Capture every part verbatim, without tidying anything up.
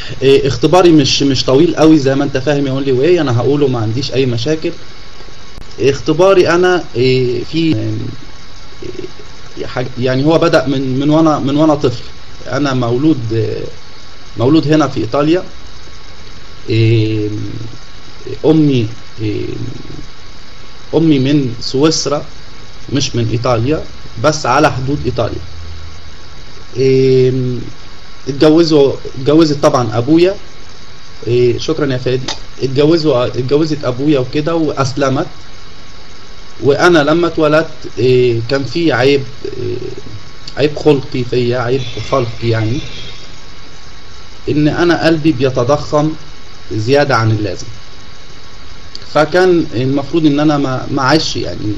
إيه اختباري مش مش طويل قوي زي ما انت فاهم يا اونلي واي، انا هقوله ما عنديش اي مشاكل. اختباري انا إيه في إيه حاجة يعني هو بدأ من من وانا من وانا طفل. انا مولود إيه مولود هنا في ايطاليا. إيه امي إيه امي من سويسرا مش من ايطاليا، بس على حدود ايطاليا. إيه اتجوزوا اتجوزت طبعا ابويا. إيه شكرا يا فادي. اتجوزوا اتجوزت ابويا وكده واسلمت. وانا لما اتولدت إيه كان في عيب إيه عيب خلقي فيا، عيب خلقي يعني، ان انا قلبي بيتضخم زيادة عن اللازم. فكان المفروض ان انا ما ما عايش يعني.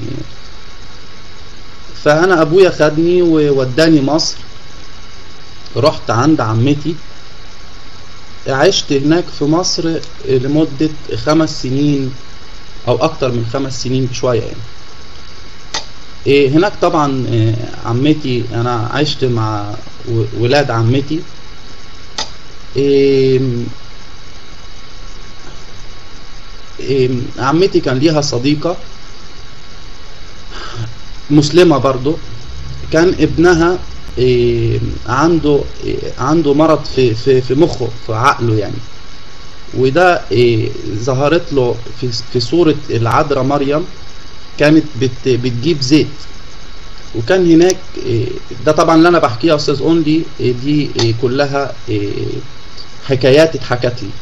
فانا ابويا خدني ووداني مصر. رحت عند عمتي، عشت هناك في مصر لمدة خمس سنين او اكتر من خمس سنين بشوية يعني. إيه هناك طبعا إيه عمتي، انا عشت مع ولاد عمتي. إيه إيه عمتي كان ليها صديقة مسلمة برضو، كان ابنها إيه عنده إيه عنده مرض في في في مخه في عقله يعني. وده إيه ظهرت له في في صورة العذراء مريم، كانت بت بتجيب زيت. وكان هناك إيه ده طبعا اللي انا بحكيها يا استاذ اونلي، إيه دي إيه كلها إيه حكايات اتحكت لي.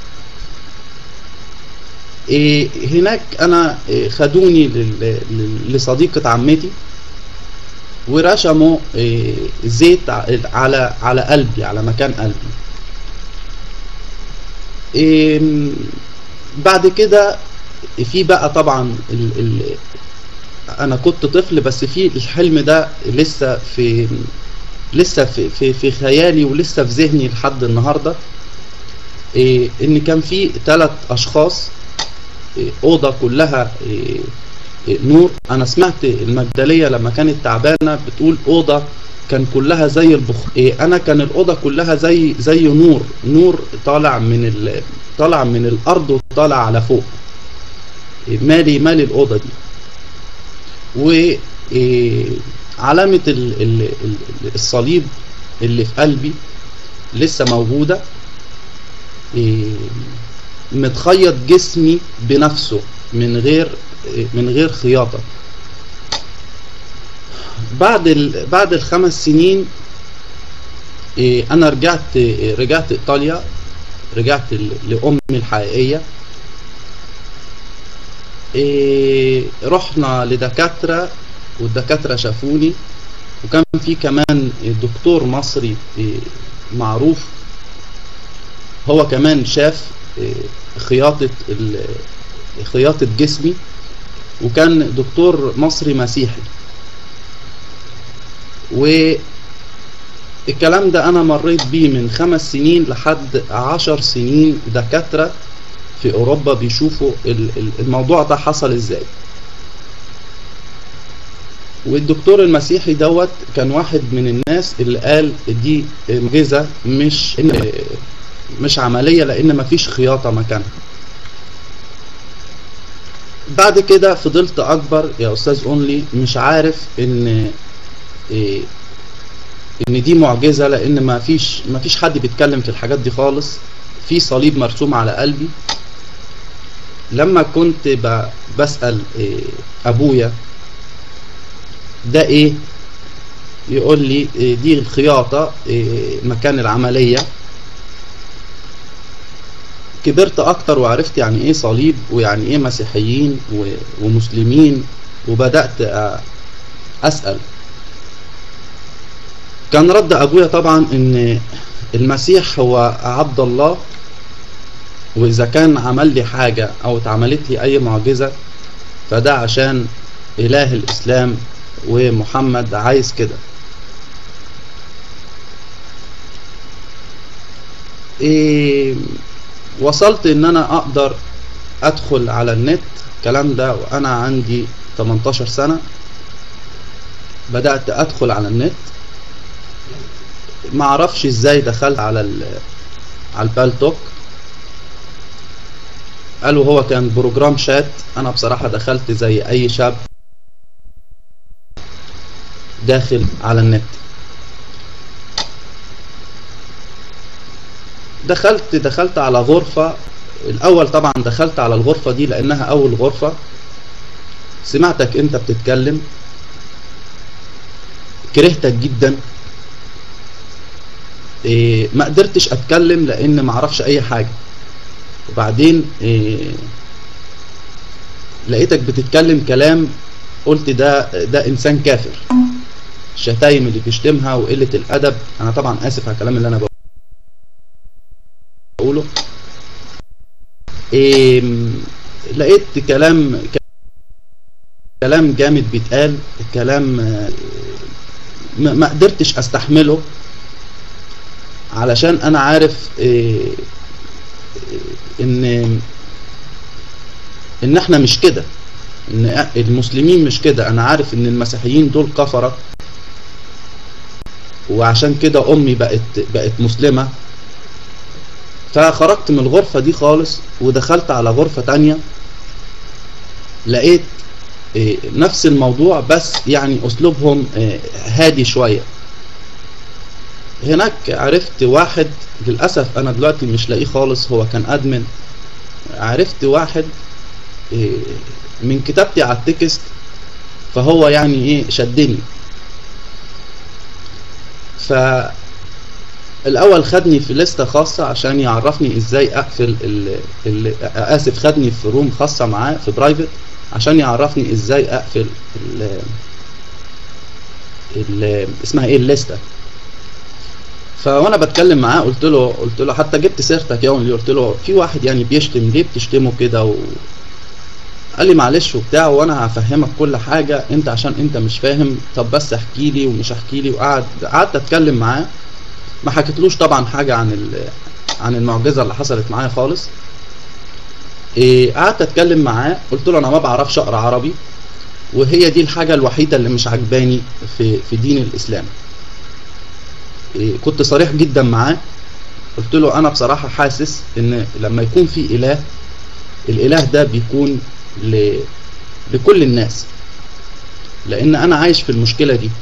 إيه هناك انا إيه خدوني لصديقة عمتي ورشموا إيه زيت على على قلبي، على مكان قلبي. إيه بعد كده في بقى طبعا ال ال انا كنت طفل، بس في الحلم ده لسه في لسه في في, في خيالي ولسه في ذهني لحد النهارده. إيه ان كان في ثلاث اشخاص، إيه اوضه كلها إيه إيه نور. انا سمعت المجدليه لما كانت تعبانه بتقول اوضه كان كلها زي البخار. إيه انا كان الاوضه كلها زي زي نور نور طالع من ال طالع من الارض وطالع على فوق. إيه مالي مالي الاوضه دي. وعلامة الصليب اللي في قلبي لسه موجودة. متخيط جسمي بنفسه من غير من غير خياطة. بعد ال بعد الخمس سنين انا رجعت رجعت ايطاليا، رجعت لأمي الحقيقية. إيه رحنا لدكاترة والدكاترة شافوني، وكان في كمان دكتور مصري إيه معروف، هو كمان شاف إيه خياطة خياطة جسمي، وكان دكتور مصري مسيحي. والكلام ده انا مريت بيه من خمس سنين لحد عشر سنين. دكاترة في اوروبا بيشوفوا الموضوع ده حصل ازاي. والدكتور المسيحي دوت كان واحد من الناس اللي قال دي معجزة، مش مش عملية، لان مفيش خياطة مكانها. بعد كده فضلت اكبر يا استاذ اونلي مش عارف ان ان دي معجزة، لان مفيش مفيش حد بيتكلم في الحاجات دي خالص. في صليب مرسوم على قلبي. لما كنت بسأل إيه ابويا ده ايه، يقول لي إيه دي الخياطة، إيه مكان العملية. كبرت اكتر وعرفت يعني ايه صليب ويعني ايه مسيحيين ومسلمين، وبدأت اسأل. كان رد ابويا طبعا ان المسيح هو عبد الله، واذا كان عمل لي حاجة او اتعملت لي اي معجزة فده عشان اله الاسلام ومحمد عايز كده. إيه وصلت ان انا اقدر ادخل على النت، الكلام ده وانا عندي تمنتاشر سنة. بدأت ادخل على النت، معرفش ازاي دخلت على على البالتوك. قالوا هو كان بروجرام شات. انا بصراحة دخلت زي اي شاب داخل على النت، دخلت دخلت على غرفة. الاول طبعا دخلت على الغرفة دي لانها اول غرفة. سمعتك انت بتتكلم، كرهتك جدا. إيه ما قدرتش اتكلم لان ما اعرفش اي حاجة. وبعدين إيه لقيتك بتتكلم كلام، قلت ده ده انسان كافر. الشتايم اللي بيشتمها وقلة الادب، انا طبعا اسف على الكلام اللي انا بقوله. إيه لقيت كلام كلام جامد بيتقال، كلام ما قدرتش استحمله، علشان انا عارف إيه ان ان احنا مش كده، ان المسلمين مش كده. انا عارف ان المسيحيين دول كفرة، وعشان كده امي بقت بقت مسلمة. فخرجت من الغرفة دي خالص ودخلت على غرفة تانية. لقيت إيه نفس الموضوع، بس يعني اسلوبهم إيه هادي شوية. هناك عرفت واحد، للأسف انا دلوقتي مش لاقيه خالص، هو كان ادمن. عرفت واحد إيه من كتابتي على التكست، فهو يعني ايه شدني. فالاول خدني في لستة خاصة عشان يعرفني ازاي اقفل ال ال اسف خدني في روم خاصة معاه في برايفت عشان يعرفني ازاي اقفل ال ال اسمها ايه الليستة. فوانا بتكلم معاه قلت له قلت له حتى جبت سيرتك يوم اللي قلت له في واحد يعني بيشتم، ليه بتشتمه كده؟ و... قال لي معلش وبتاع، وانا هفهمك كل حاجة انت عشان انت مش فاهم. طب بس احكي لي ومش احكي لي. وقعد قعدت اتكلم معاه، ما حكيتلوش طبعا حاجة عن ال... عن المعجزة اللي حصلت معايا خالص. إيه قعدت اتكلم معاه، قلت له انا ما بعرفش اقرا عربي، وهي دي الحاجة الوحيدة اللي مش عجباني في في دين الاسلام. إيه كنت صريح جدا معاه، قلت له انا بصراحة حاسس ان لما يكون في اله، الاله ده بيكون ل... لكل الناس، لان انا عايش في المشكلة دي.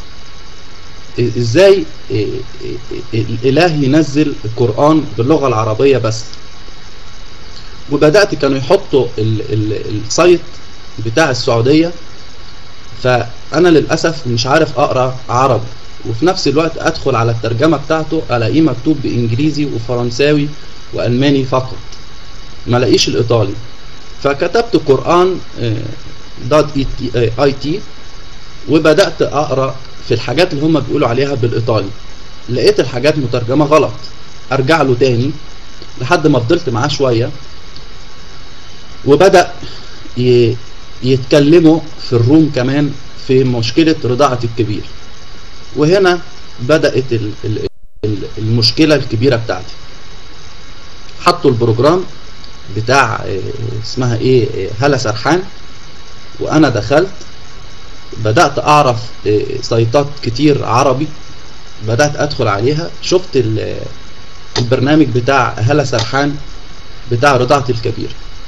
ازاي الاله ينزل القرآن باللغة العربية بس؟ وبدأت كانوا يحطوا ال... ال... السايت بتاع السعودية، فانا للأسف مش عارف اقرأ عربي، وفي نفس الوقت ادخل على الترجمة بتاعته الاقيه مكتوب بانجليزي وفرنساوي والماني فقط، ما لاقيش الايطالي. فكتبت قرآن دوت اي تي وبدأت اقرأ في الحاجات اللي هم بيقولوا عليها بالايطالي. لقيت الحاجات مترجمة غلط، ارجع له تاني لحد ما فضلت معاه شوية، وبدأ يتكلموا في الروم كمان في مشكلة رضاعة الكبير. وهنا بدأت المشكلة الكبيرة بتاعتي. حطوا البروجرام بتاع اسمها ايه هالة سرحان، وانا دخلت بدأت اعرف سايتات كتير عربي، بدأت ادخل عليها. شفت البرنامج بتاع هالة سرحان بتاع رضاعة الكبير.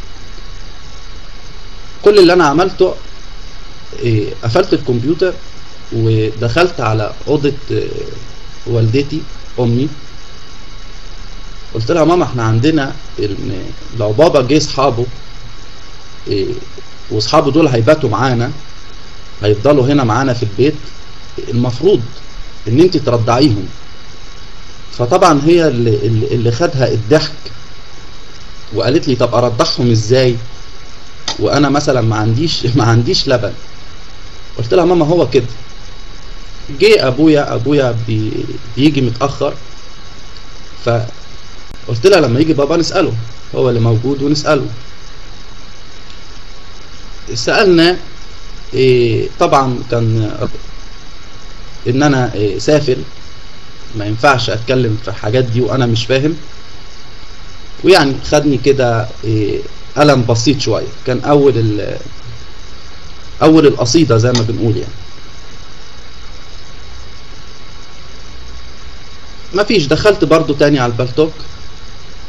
كل اللي انا عملته قفلت الكمبيوتر ودخلت على اوضة والدتي امي. قلت لها ماما احنا عندنا لو بابا جه اصحابه واصحابه دول هيباتوا معانا، هيفضلوا هنا معانا في البيت، المفروض ان انت ترضعيهم. فطبعا هي اللي, اللي خدها الضحك وقالت لي طب ارضعهم ازاي وانا مثلا ما عنديش ما عنديش لبن. قلت لها ماما هو كده. جه ابويا ابويا بي بيجي متاخر، فقلت لها لما يجي بابا نساله، هو اللي موجود ونساله. سالنا إيه طبعا كان ان انا إيه سافل، ما ينفعش اتكلم في الحاجات دي وانا مش فاهم. ويعني خدني كده إيه ألم بسيط شوية. كان اول اول القصيدة زي ما بنقول يعني. ما فيش، دخلت برضو تاني على البالتوك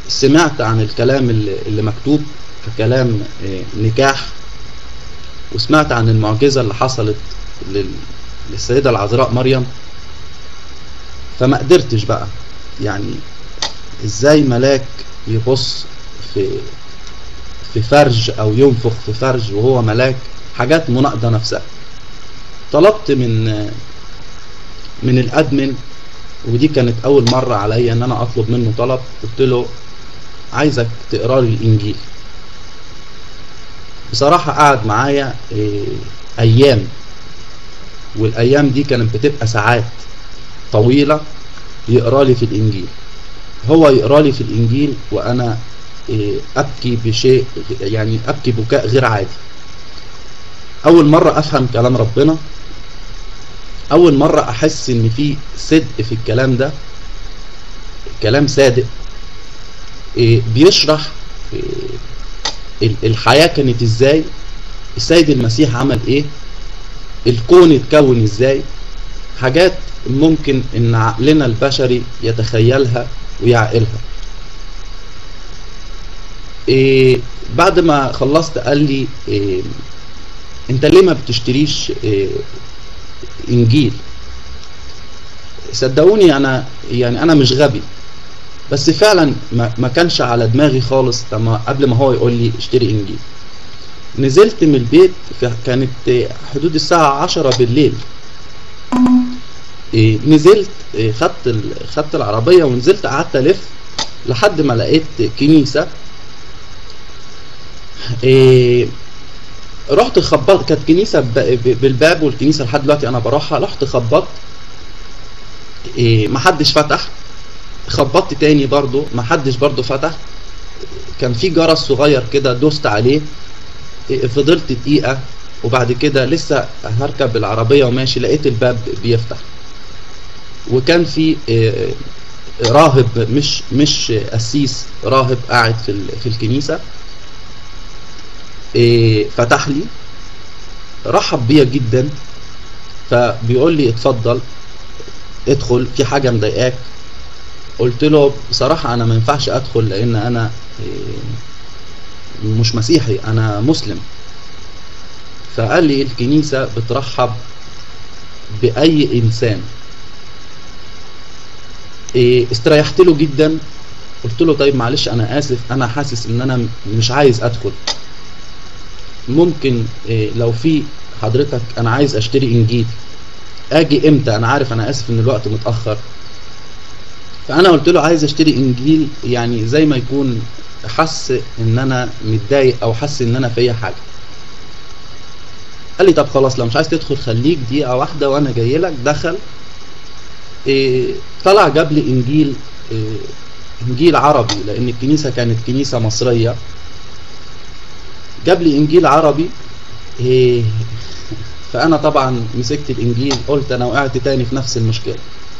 سمعت عن الكلام اللي اللي مكتوب ككلام آه، نكاح، وسمعت عن المعجزة اللي حصلت لل- للسيدة العذراء مريم. فما قدرتش بقى، يعني ازاي ملاك يبص في في فرج او ينفخ في فرج وهو ملاك؟ حاجات مناقضة نفسها. طلبت من من الادمن، ودي كانت اول مرة عليا ان انا اطلب منه طلب. قلت له عايزك تقرا لي الانجيل. بصراحة قعد معايا إيه، ايام، والايام دي كانت بتبقى ساعات طويلة يقرا لي في الانجيل. هو يقرا لي في الانجيل وانا إيه، ابكي بشيء، يعني ابكي بكاء غير عادي. اول مرة افهم كلام ربنا، اول مرة احس ان في صدق في الكلام ده، كلام صادق. إيه، بيشرح إيه، ال- الحياة كانت ازاي، السيد المسيح عمل ايه، الكون اتكون ازاي. حاجات ممكن ان عقلنا البشري يتخيلها ويعقلها. إيه بعد ما خلصت قال لي إيه انت ليه ما بتشتريش إيه انجيل؟ صدقوني انا يعني انا مش غبي، بس فعلا ما ما كانش على دماغي خالص لما قبل ما هو يقول لي اشتري انجيل. نزلت من البيت في كانت إيه، حدود الساعة عشرة بالليل. إيه نزلت إيه خدت ال- خدت العربية ونزلت قعدت الف لحد ما لقيت كنيسة. إيه رحت خبطت، كانت كنيسة ب- ب- بالباب، والكنيسة لحد دلوقتي انا بروحها. رحت خبطت، إيه محدش فتح. خبطت تاني برضو محدش برضو فتح. كان في جرس صغير كده دوست عليه. إيه فضلت دقيقة، وبعد كده لسه هركب العربية وماشي لقيت الباب بيفتح. وكان في إيه راهب، مش مش قسيس، راهب قاعد في ال- في الكنيسة. إيه فتح لي، رحب بيا جدا. فبيقول لي اتفضل ادخل، في حاجة مضايقاك؟ قلت له بصراحة انا ما ينفعش ادخل لان انا إيه مش مسيحي، انا مسلم. فقال لي الكنيسة بترحب باي انسان. إيه استريحت له جدا. قلت له طيب معلش انا اسف، انا حاسس ان انا مش عايز ادخل. ممكن إيه لو في حضرتك، انا عايز اشتري انجيل، اجي امتى؟ انا عارف انا اسف ان الوقت متأخر. فانا قلت له عايز اشتري انجيل، يعني زي ما يكون حس ان انا متضايق او حس ان انا فيا حاجة. قال لي طب خلاص لو مش عايز تدخل خليك دقيقة واحدة وانا جاي لك. دخل، إيه طلع جاب لي انجيل، إيه انجيل عربي لان الكنيسة كانت كنيسة مصرية. جاب لي انجيل عربي. إيه فانا طبعا مسكت الانجيل، قلت انا وقعت تاني في نفس المشكلة.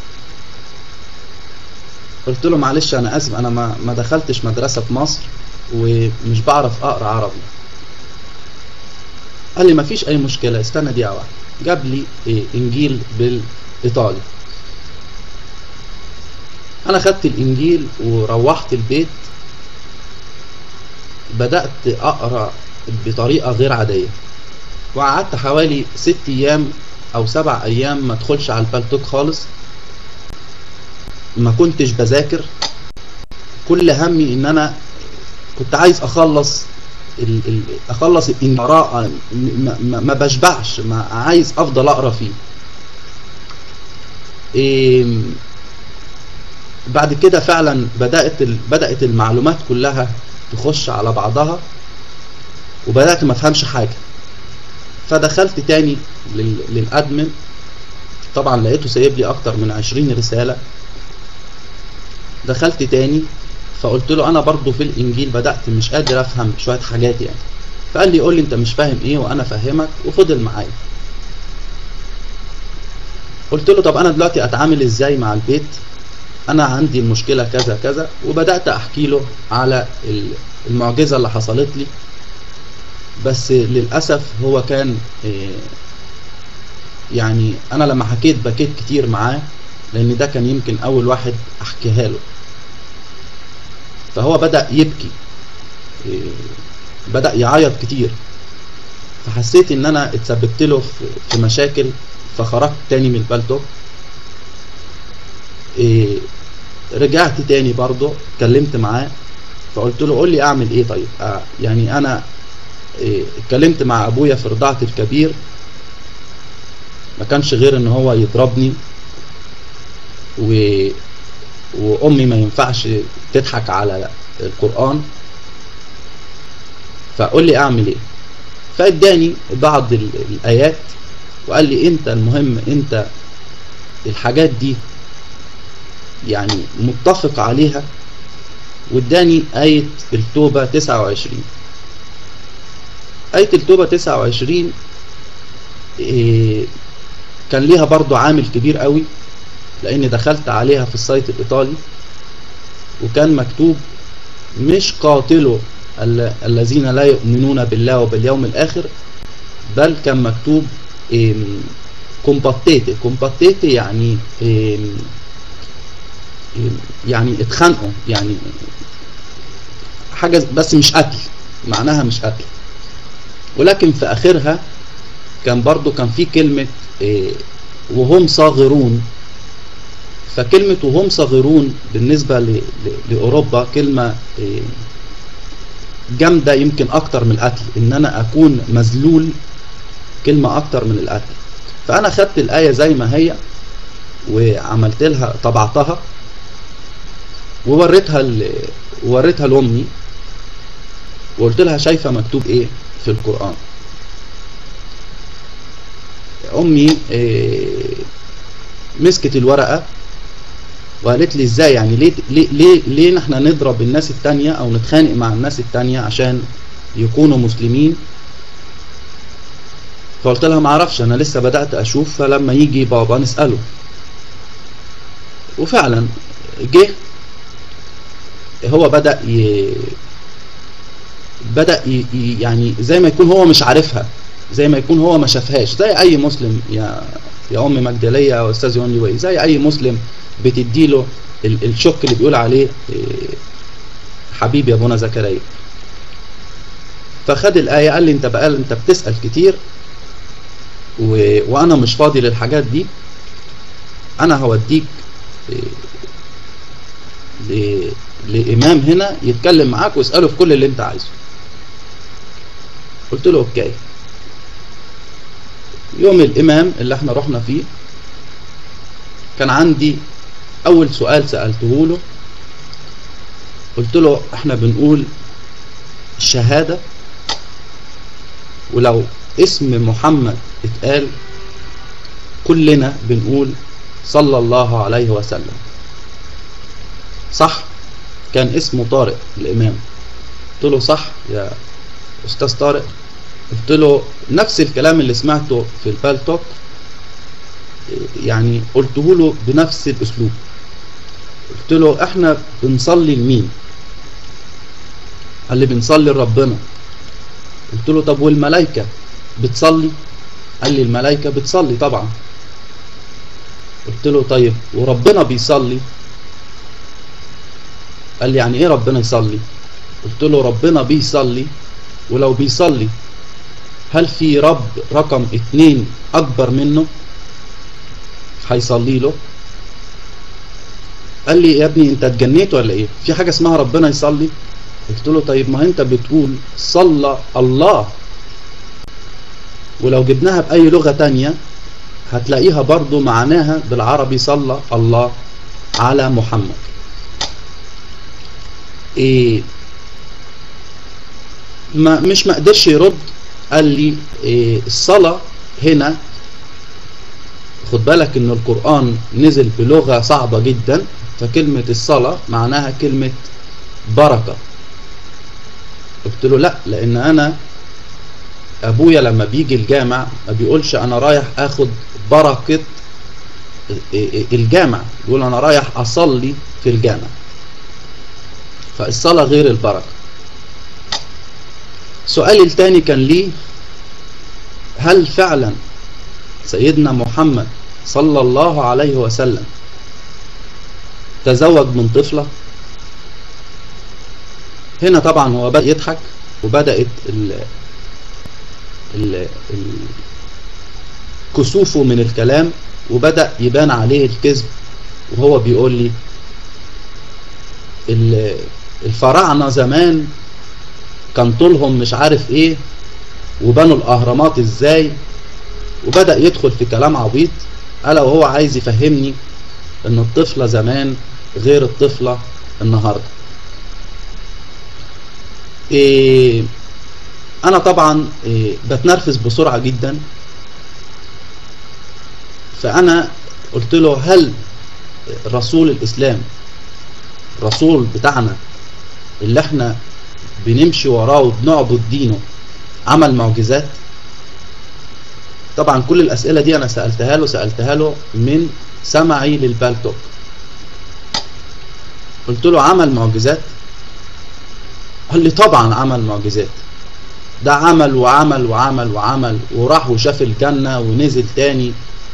قلت له معلش انا اسف، انا ما ما دخلتش مدرسة في مصر ومش بعرف اقرا عربي. قال لي مفيش اي مشكلة، استنى دقيقة واحدة. جاب لي إيه انجيل بالايطالي. انا خدت الانجيل وروحت البيت، بدأت اقرا بطريقة غير عادية. وقعدت حوالي ست ايام او سبع ايام ما ادخلش على البالتوك خالص. ما كنتش بذاكر، كل همي ان انا كنت عايز اخلص ال ال اخلص القراءة. ما, ما, ما بشبعش، ما عايز افضل اقرا فيه. إيه بعد كده فعلا بدأت ال بدأت المعلومات كلها تخش على بعضها، وبدأت ما افهمش حاجة. فدخلت تاني لل للادمن. طبعا لقيته سايب لي اكتر من عشرين رسالة. دخلت تاني فقلت له انا برضو في الانجيل بدأت مش قادر افهم شوية حاجات يعني. فقال لي قول لي انت مش فاهم ايه وانا فاهمك، وفضل معايا. قلت له طب انا دلوقتي اتعامل ازاي مع البيت؟ انا عندي المشكلة كذا كذا، وبدأت احكي له على المعجزة اللي حصلت لي. بس للأسف هو كان يعني انا لما حكيت بكيت كتير معاه، لان ده كان يمكن اول واحد احكيها له. فهو بدأ يبكي، بدأ يعيط كتير. فحسيت ان انا اتسببت له في مشاكل، فخرجت تاني من البالتوك. رجعت تاني برضه اتكلمت معاه، فقلت له قول لي اعمل ايه طيب. آه يعني انا اتكلمت مع ابويا في رضاعة الكبير، ما كانش غير ان هو يضربني، و... وامي ما ينفعش تضحك على القرآن، فقول لي اعمل ايه. فاداني بعض الايات وقال لي انت المهم انت الحاجات دي يعني متفق عليها، واداني آية التوبة تسعة وعشرين. آية التوبة تسعة وعشرين إيه كان ليها برضو عامل كبير قوي، لأني دخلت عليها في السايت الإيطالي وكان مكتوب مش قاتلوا الذين لا يؤمنون بالله وباليوم الآخر، بل كان مكتوب إيه كومباتيتي. كومباتيتي يعني إيه يعني اتخانقوا، يعني حاجة بس مش قتل، معناها مش قتل. ولكن في آخرها كان برضو كان في كلمة إيه وهم صاغرون. فكلمة وهم صاغرون بالنسبة لأوروبا كلمة إيه جامدة يمكن أكتر من القتل، إن أنا أكون مذلول كلمة أكتر من القتل. فأنا خدت الآية زي ما هي وعملت لها طبعتها ووريتها ووريتها لأمي وقلت لها شايفة مكتوب إيه في القرآن. أمي إيه مسكت الورقة وقالت لي إزاي يعني ليه ليه ليه, ليه نحن نضرب الناس التانية أو نتخانق مع الناس التانية عشان يكونوا مسلمين. فقلت لها معرفش، أنا لسه بدأت أشوف، فلما يجي بابا نسأله. وفعلا جه هو بدأ ي... بدأ ي... يعني زي ما يكون هو مش عارفها، زي ما يكون هو ما شافهاش، زي أي مسلم يا يا أم مجدلية أو أستاذ يونلي واي، زي أي مسلم بتديله ال... الشك اللي بيقول عليه حبيبي يا ابونا زكريا. فخد الآية قال لي أنت بقى أنت بتسأل كتير و... وأنا مش فاضي للحاجات دي، أنا هوديك ل... لإمام هنا يتكلم معاك واسأله في كل اللي انت عايزه. قلت له اوكي. يوم الإمام اللي احنا رحنا فيه كان عندي أول سؤال سألته له، قلت له احنا بنقول الشهادة ولو اسم محمد اتقال كلنا بنقول صلى الله عليه وسلم، صح؟ كان اسمه طارق الإمام. قلت له صح يا أستاذ طارق. قلت له نفس الكلام اللي سمعته في البالتوك يعني قلته له بنفس الأسلوب. قلت له احنا بنصلي لمين؟ قال لي بنصلي لربنا. قلت له طب والملائكة بتصلي؟ قال لي الملائكة بتصلي طبعا. قلت له طيب وربنا بيصلي؟ قال لي يعني ايه ربنا يصلي؟ قلت له ربنا بيصلي، ولو بيصلي هل في رب رقم اتنين اكبر منه هيصلي له؟ قال لي يا ابني انت اتجنيت ولا ايه؟ في حاجة اسمها ربنا يصلي؟ قلت له طيب ما انت بتقول صلى الله، ولو جبناها بأي لغة تانية هتلاقيها برضو معناها بالعربي صلى الله على محمد. إيه ما مش ما قدرش يرد. قال لي إيه الصلاة هنا خد بالك ان القرآن نزل بلغة صعبة جدا، فكلمة الصلاة معناها كلمة بركة. قلت له لا، لان انا ابويا لما بيجي الجامع ما بيقولش انا رايح اخد بركة الجامع، بيقول انا رايح اصلي في الجامع، فالصلاة غير البركة. سؤالي الثاني كان لي هل فعلا سيدنا محمد صلى الله عليه وسلم تزوج من طفلة؟ هنا طبعا هو بدأ يضحك، وبدأت ال ال ال كسوفه من الكلام، وبدأ يبان عليه الكذب، وهو بيقول لي الفراعنة زمان كان طولهم مش عارف ايه، وبنوا الاهرامات ازاي، وبدأ يدخل في كلام عبيط، الا وهو عايز يفهمني ان الطفلة زمان غير الطفلة النهاردة. إيه انا طبعا إيه بتنرفز بسرعة جدا، فانا قلت له هل رسول الاسلام، الرسول بتاعنا اللي احنا بنمشي وراه وبنعبد دينه، عمل معجزات؟ طبعا كل الاسئلة دي انا سألتها له سألتها له من سمعي للبالتوك. قلت له عمل معجزات؟ قال لي طبعا عمل معجزات، ده عمل وعمل وعمل وعمل، وراح وشاف الجنة ونزل تاني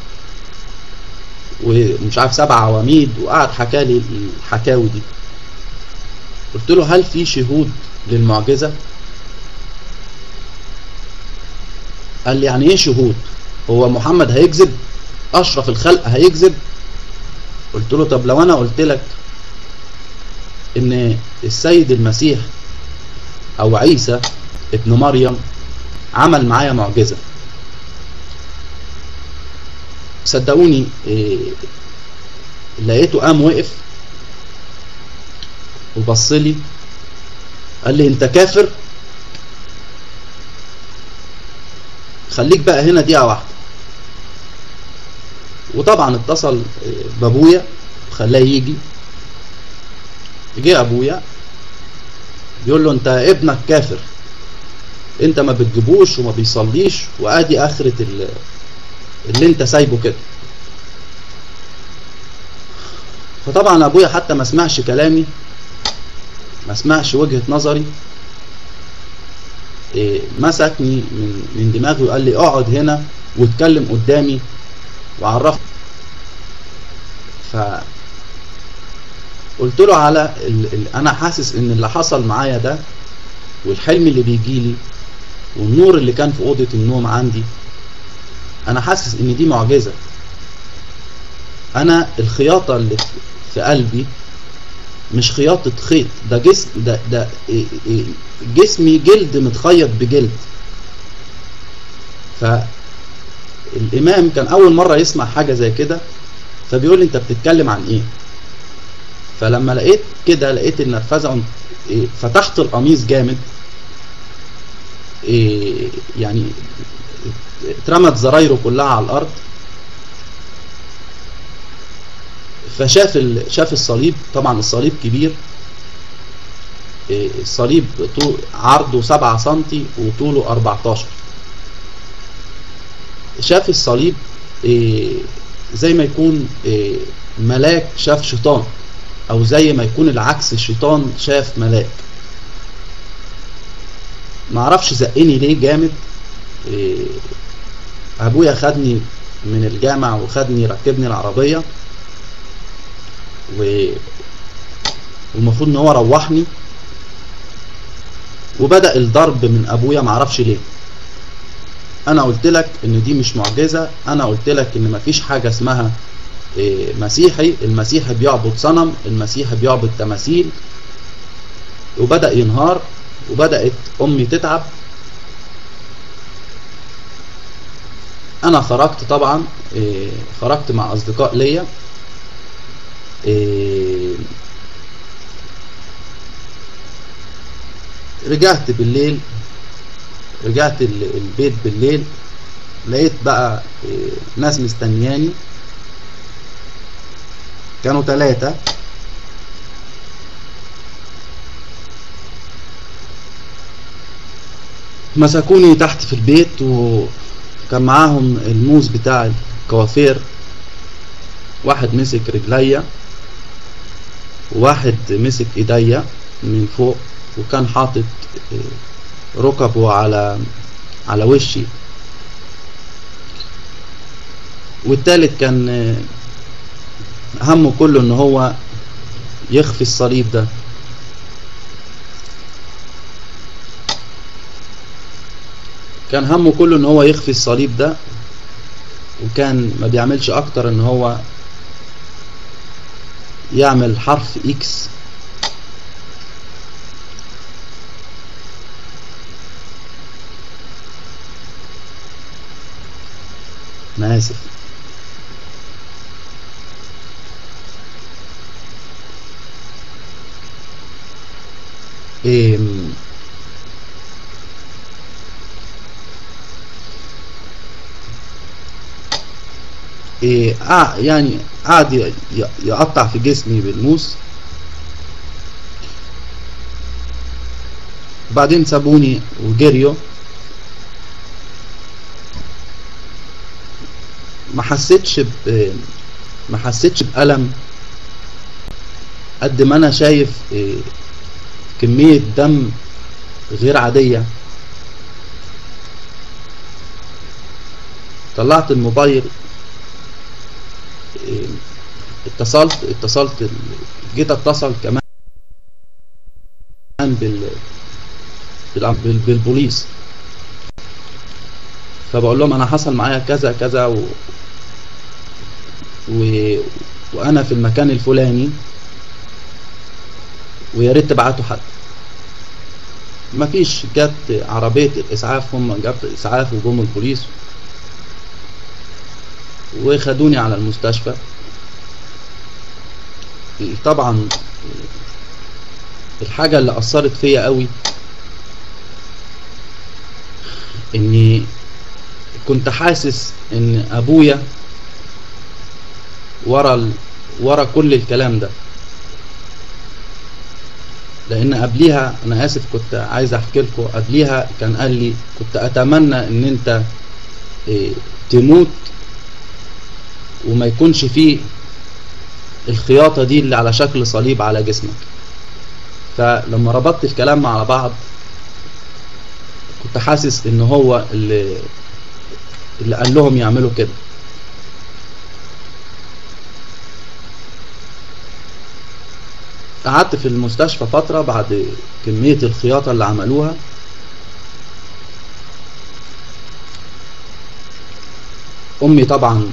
ومش عارف سبع عواميد، وقعد حكى لي الحكاوي دي. قلت له هل في شهود للمعجزة؟ قال لي يعني ايه شهود؟ هو محمد هيكذب؟ اشرف الخلق هيكذب؟ قلت له طب لو انا قلت لك ان السيد المسيح او عيسى ابن مريم عمل معايا معجزة، صدقوني إيه لقيته قام وقف وبصلي قال لي انت كافر؟ خليك بقى هنا دقيقة واحدة. وطبعا اتصل بابويا وخلاه يجي. جه ابويا بيقول له انت ابنك كافر، انت ما بتجيبوش وما بيصليش، وادي اخرة اللي انت سايبه كده. فطبعا ابويا حتى ما سمعش كلامي، ما سمعش وجهة نظري، إيه مسكني من من دماغي وقال لي اقعد هنا واتكلم قدامي وعرفني. ف قلت له على ال ال انا حاسس ان اللي حصل معايا ده، والحلم اللي بيجيلي، والنور اللي كان في اوضه النوم عندي، انا حاسس ان دي معجزه. انا الخياطه اللي في قلبي مش خياطه خيط، ده جسم، ده ده جسمي جلد متخيط بجلد. فالامام كان اول مره يسمع حاجه زي كده، فبيقول لي انت بتتكلم عن ايه؟ فلما لقيت كده، لقيت النرفزه، فتحت القميص جامد، يعني اترمت زرايره كلها على الارض. فشاف شاف الصليب، طبعا الصليب كبير، الصليب عرضه سبعة سنتي وطوله أربعتاشر. شاف الصليب زي ما يكون ملاك شاف شيطان، او زي ما يكون العكس، الشيطان شاف ملاك. معرفش زقني ليه جامد. ابويا خدني من الجامع وخدني ركبني العربية، والمفروض ان هو روحني، وبدأ الضرب من ابويا. معرفش ليه. انا قلت لك ان دي مش معجزة، انا قلت لك ان مفيش حاجة اسمها مسيحي، المسيحي بيعبد صنم، المسيحي بيعبد تماثيل. وبدأ ينهار، وبدأت امي تتعب. انا خرجت طبعا، خرجت مع اصدقاء ليا، رجعت بالليل، رجعت البيت بالليل، لقيت بقى ناس مستنياني، كانوا ثلاثة. مسكوني تحت في البيت، وكان معاهم الموز بتاع الكوافير. واحد مسك رجليا، وواحد مسك ايديا من فوق، وكان حاطط ركبه على على وشي، والتالت كان همه كله ان هو يخفي الصليب ده. كان همه كله ان هو يخفي الصليب ده، وكان ما بيعملش اكتر ان هو يعمل حرف اكس انا اسف إيه إيه آه يعني قعد ي- ي- يقطع في جسمي بالموس. وبعدين سابوني وجريوا. ما حسيتش ب ما حسيتش بألم قد ما انا شايف إيه كمية دم غير عادية. طلعت الموبايل، إيه اتصلت اتصلت ال- جيت اتصل كمان بال بال- بال- بالبوليس. فبقول لهم انا حصل معايا كذا كذا و... و... وانا في المكان الفلاني، ويا ريت تبعتوا حد. مفيش، جت عربية الاسعاف، هم جابت الاسعاف وجم البوليس وخدوني على المستشفى. طبعا الحاجة اللي اثرت فيا قوي اني كنت حاسس ان ابويا ورا ال... ورا كل الكلام ده. لان قبليها، انا اسف كنت عايز احكي لكم، قبليها كان قال لي كنت اتمنى ان انت إيه تموت وما يكونش فيه الخياطة دي اللي على شكل صليب على جسمك. فلما ربطت الكلام مع بعض كنت حاسس ان هو اللي اللي قال لهم يعملوا كده. قعدت في المستشفى فترة بعد كمية الخياطة اللي عملوها. امي طبعا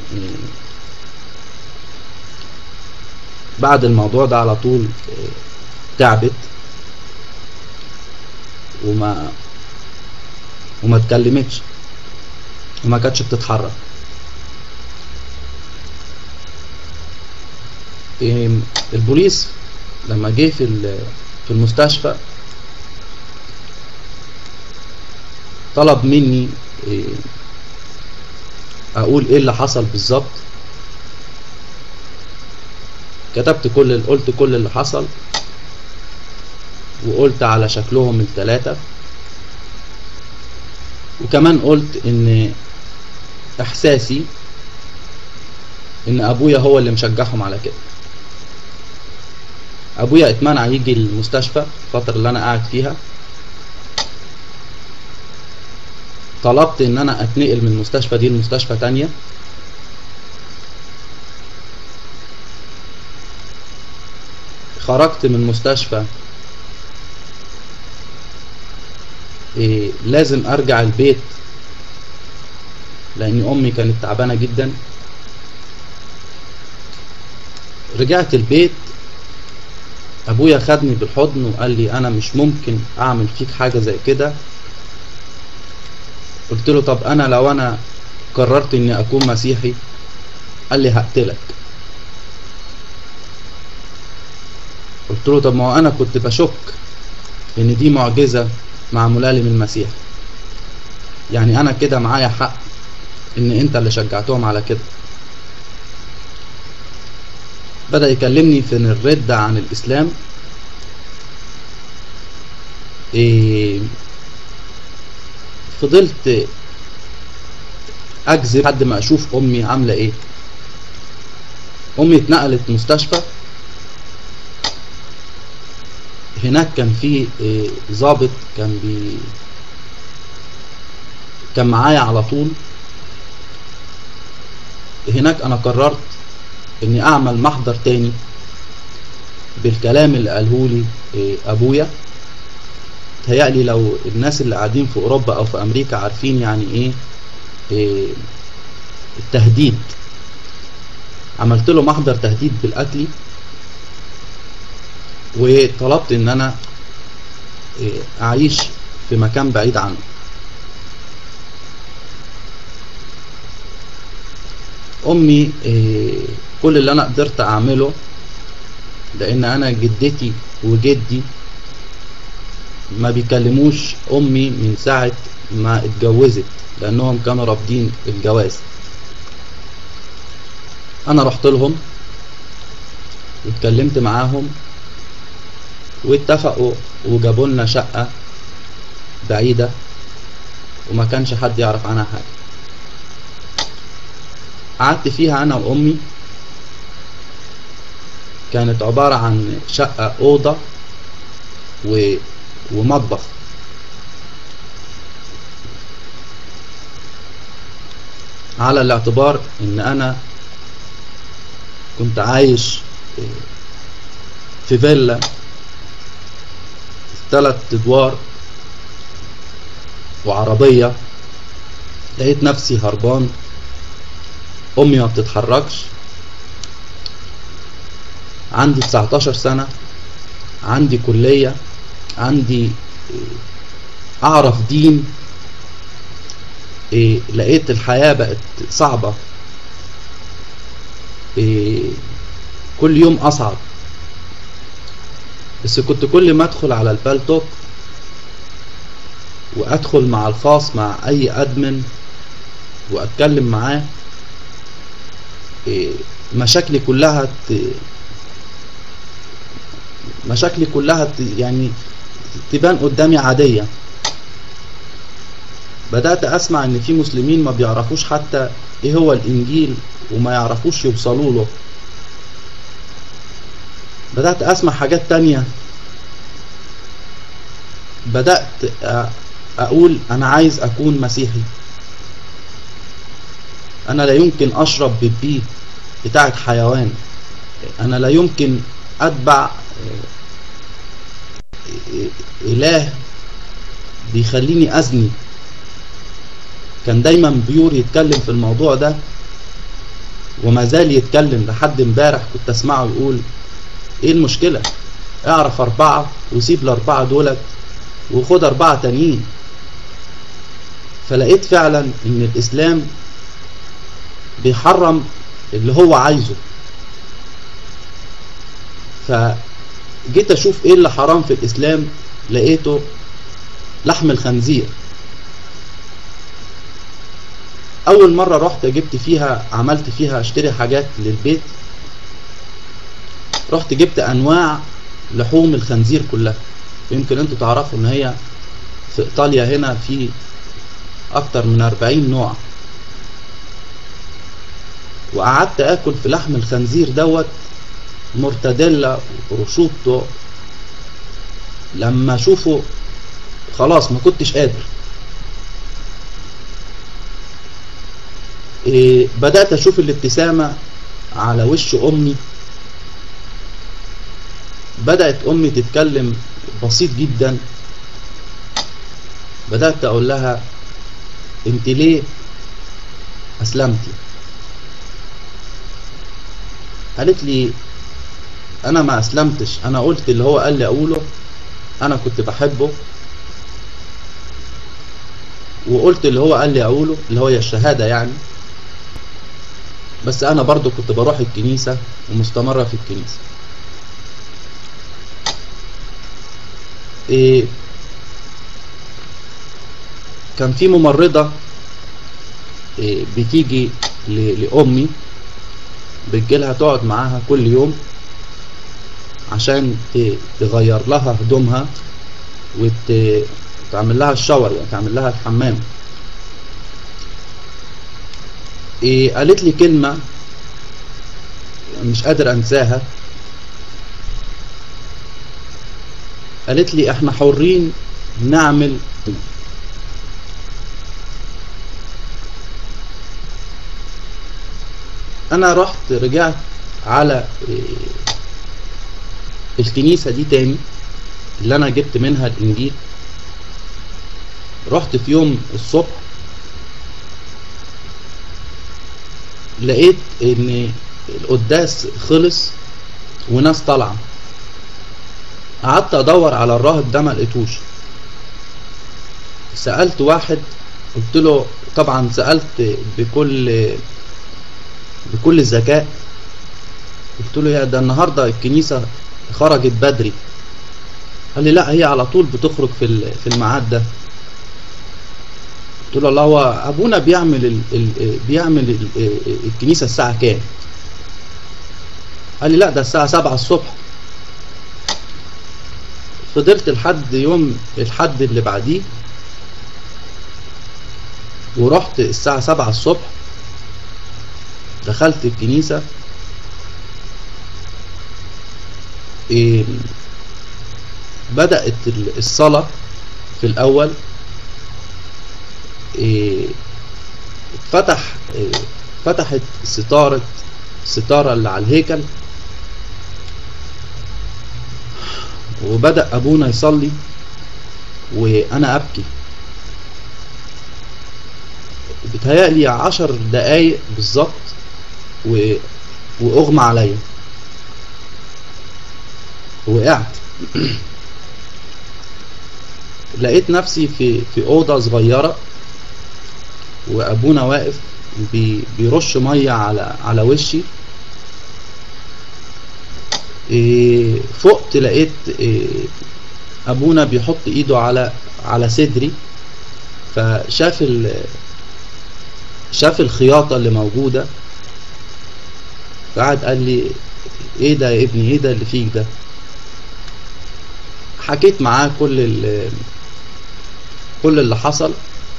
بعد الموضوع ده على طول تعبت وما وما اتكلمتش وما كانتش بتتحرك. البوليس لما جه في في المستشفى طلب مني اقول ايه اللي حصل بالظبط. كتبت كل قلت كل اللي حصل، وقلت على شكلهم الثلاثة، وكمان قلت ان احساسي ان ابويا هو اللي مشجعهم على كده. ابويا اتمنع يجي المستشفى الفترة اللي انا قاعد فيها. طلبت ان انا اتنقل من المستشفى دي لمستشفى تانية. خرجت من مستشفى إيه لازم ارجع البيت لان امي كانت تعبانة جدا. رجعت البيت، ابويا خدني بالحضن وقال لي انا مش ممكن اعمل فيك حاجة زي كده. قلت له طب انا لو انا قررت اني اكون مسيحي؟ قال لي هقتلك. قلت له طب ما هو انا كنت بشك ان دي معجزة معمولة لي من المسيح، يعني انا كده معايا حق ان انت اللي شجعتهم على كده. بدأ يكلمني في الردة عن الاسلام. إيه فضلت اكذب لحد ما اشوف امي عاملة ايه. امي اتنقلت مستشفى. هناك كان في ضابط كان بي كان معايا على طول. هناك انا قررت اني اعمل محضر تاني بالكلام اللي قاله لي ابويا، تهيألي لو الناس اللي قاعدين في أوروبا أو في أمريكا عارفين يعني إيه, إيه التهديد. عملت له محضر تهديد بالقتل، وطلبت إن أنا إيه أعيش في مكان بعيد عنه. أمي إيه كل اللي أنا قدرت أعمله، لأن أنا جدتي وجدي ما بيكلموش أمي من ساعة ما اتجوزت، لأنهم كانوا رافضين الجواز. أنا رحت لهم واتكلمت معاهم واتفقوا وجابوا لنا شقة بعيدة وما كانش حد يعرف عنها حاجة. قعدت فيها أنا وأمي. كانت عبارة عن شقة أوضة و... ومطبخ. على الاعتبار ان انا كنت عايش في فيلا ثلاث ادوار وعربية، لقيت نفسي هربان. امي ما بتتحركش، عندي تسعتاشر سنة، عندي كلية، عندي اعرف دين. إيه لقيت الحياة بقت صعبة، إيه كل يوم اصعب. بس كنت كل ما ادخل على البالتوك وادخل مع الخاص مع اي ادمن واتكلم معاه، إيه مشاكلي كلها ت... مشاكلي كلها ت... يعني تبان قدامي عادية. بدأت أسمع إن في مسلمين ما بيعرفوش حتى إيه هو الإنجيل وما يعرفوش يوصلوا له. بدأت أسمع حاجات تانية. بدأت أقول أنا عايز أكون مسيحي. أنا لا يمكن أشرب بيبي بتاعت حيوان. أنا لا يمكن أتبع إله بيخليني أزني. كان دايما بيور يتكلم في الموضوع ده وما زال يتكلم لحد امبارح. كنت اسمعه يقول ايه المشكلة؟ اعرف اربعة وسيب الاربعة دولت وخد اربعة تانيين. فلقيت فعلا ان الاسلام بيحرم اللي هو عايزه. فجيت اشوف ايه اللي حرام في الاسلام، لقيته لحم الخنزير. اول مرة رحت جبت فيها عملت فيها اشتري حاجات للبيت، رحت جبت انواع لحوم الخنزير كلها. يمكن انتوا تعرفوا ان هي في ايطاليا هنا في اكتر من اربعين نوع. وقعدت اكل في لحم الخنزير دوت مورتاديلا وبروشوتو. لما اشوفه خلاص ما كنتش قادر. إيه بدأت اشوف الابتسامة على وش امي. بدأت امي تتكلم بسيط جدا. بدأت اقول لها انت ليه اسلمتي؟ قالت لي انا ما اسلمتش، انا قلت اللي هو قال لي اقوله. انا كنت بحبه وقلت اللي هو قال لي اقوله، اللي هو الشهادة يعني. بس انا برضو كنت بروح الكنيسة ومستمرة في الكنيسة. إيه كان في ممرضة إيه بتيجي لأمي، بتجيلها تقعد معاها كل يوم عشان تغير لها هدومها وتعمل لها الشاور، يعني تعمل لها الحمام. إيه قالت لي كلمة مش قادر انساها. قالت لي احنا حرين نعمل. انا رحت رجعت على الكنيسة دي تاني اللي انا جبت منها الانجيل. رحت في يوم الصبح لقيت ان القداس خلص وناس طالعه. قعدت ادور على الراهب ده ما لقيتوش. سألت واحد قلت له، طبعا سألت بكل بكل ذكاء، قلت له يا ده النهارده الكنيسه خرجت بدري. قال لي لا، هي على طول بتخرج في في الميعاد ده. قلت له الله، هو ابونا بيعمل ال ال بيعمل ال الكنيسه الساعه كام؟ قال لي لا، ده الساعه سبعة الصبح. فضلت لحد يوم الحد اللي بعديه ورحت الساعه سبعة الصبح. دخلت الكنيسه، إيه بدأت الصلاة في الأول. إيه فتح إيه فتحت ستارة ستارة اللي على الهيكل، وبدأ أبونا يصلي وأنا أبكي. بتهيألي عشر دقايق بالظبط وأغمى عليا، وقعت. لقيت نفسي في في أوضة صغيرة، وأبونا واقف بي بيرش مية على على وشي. إيه فقت لقيت إيه أبونا بيحط إيده على على صدري، فشاف ال شاف الخياطة اللي موجودة، فقعد قال لي ايه ده يا ابني، ايه ده اللي فيك ده؟ حكيت معاه كل اللي كل اللي حصل.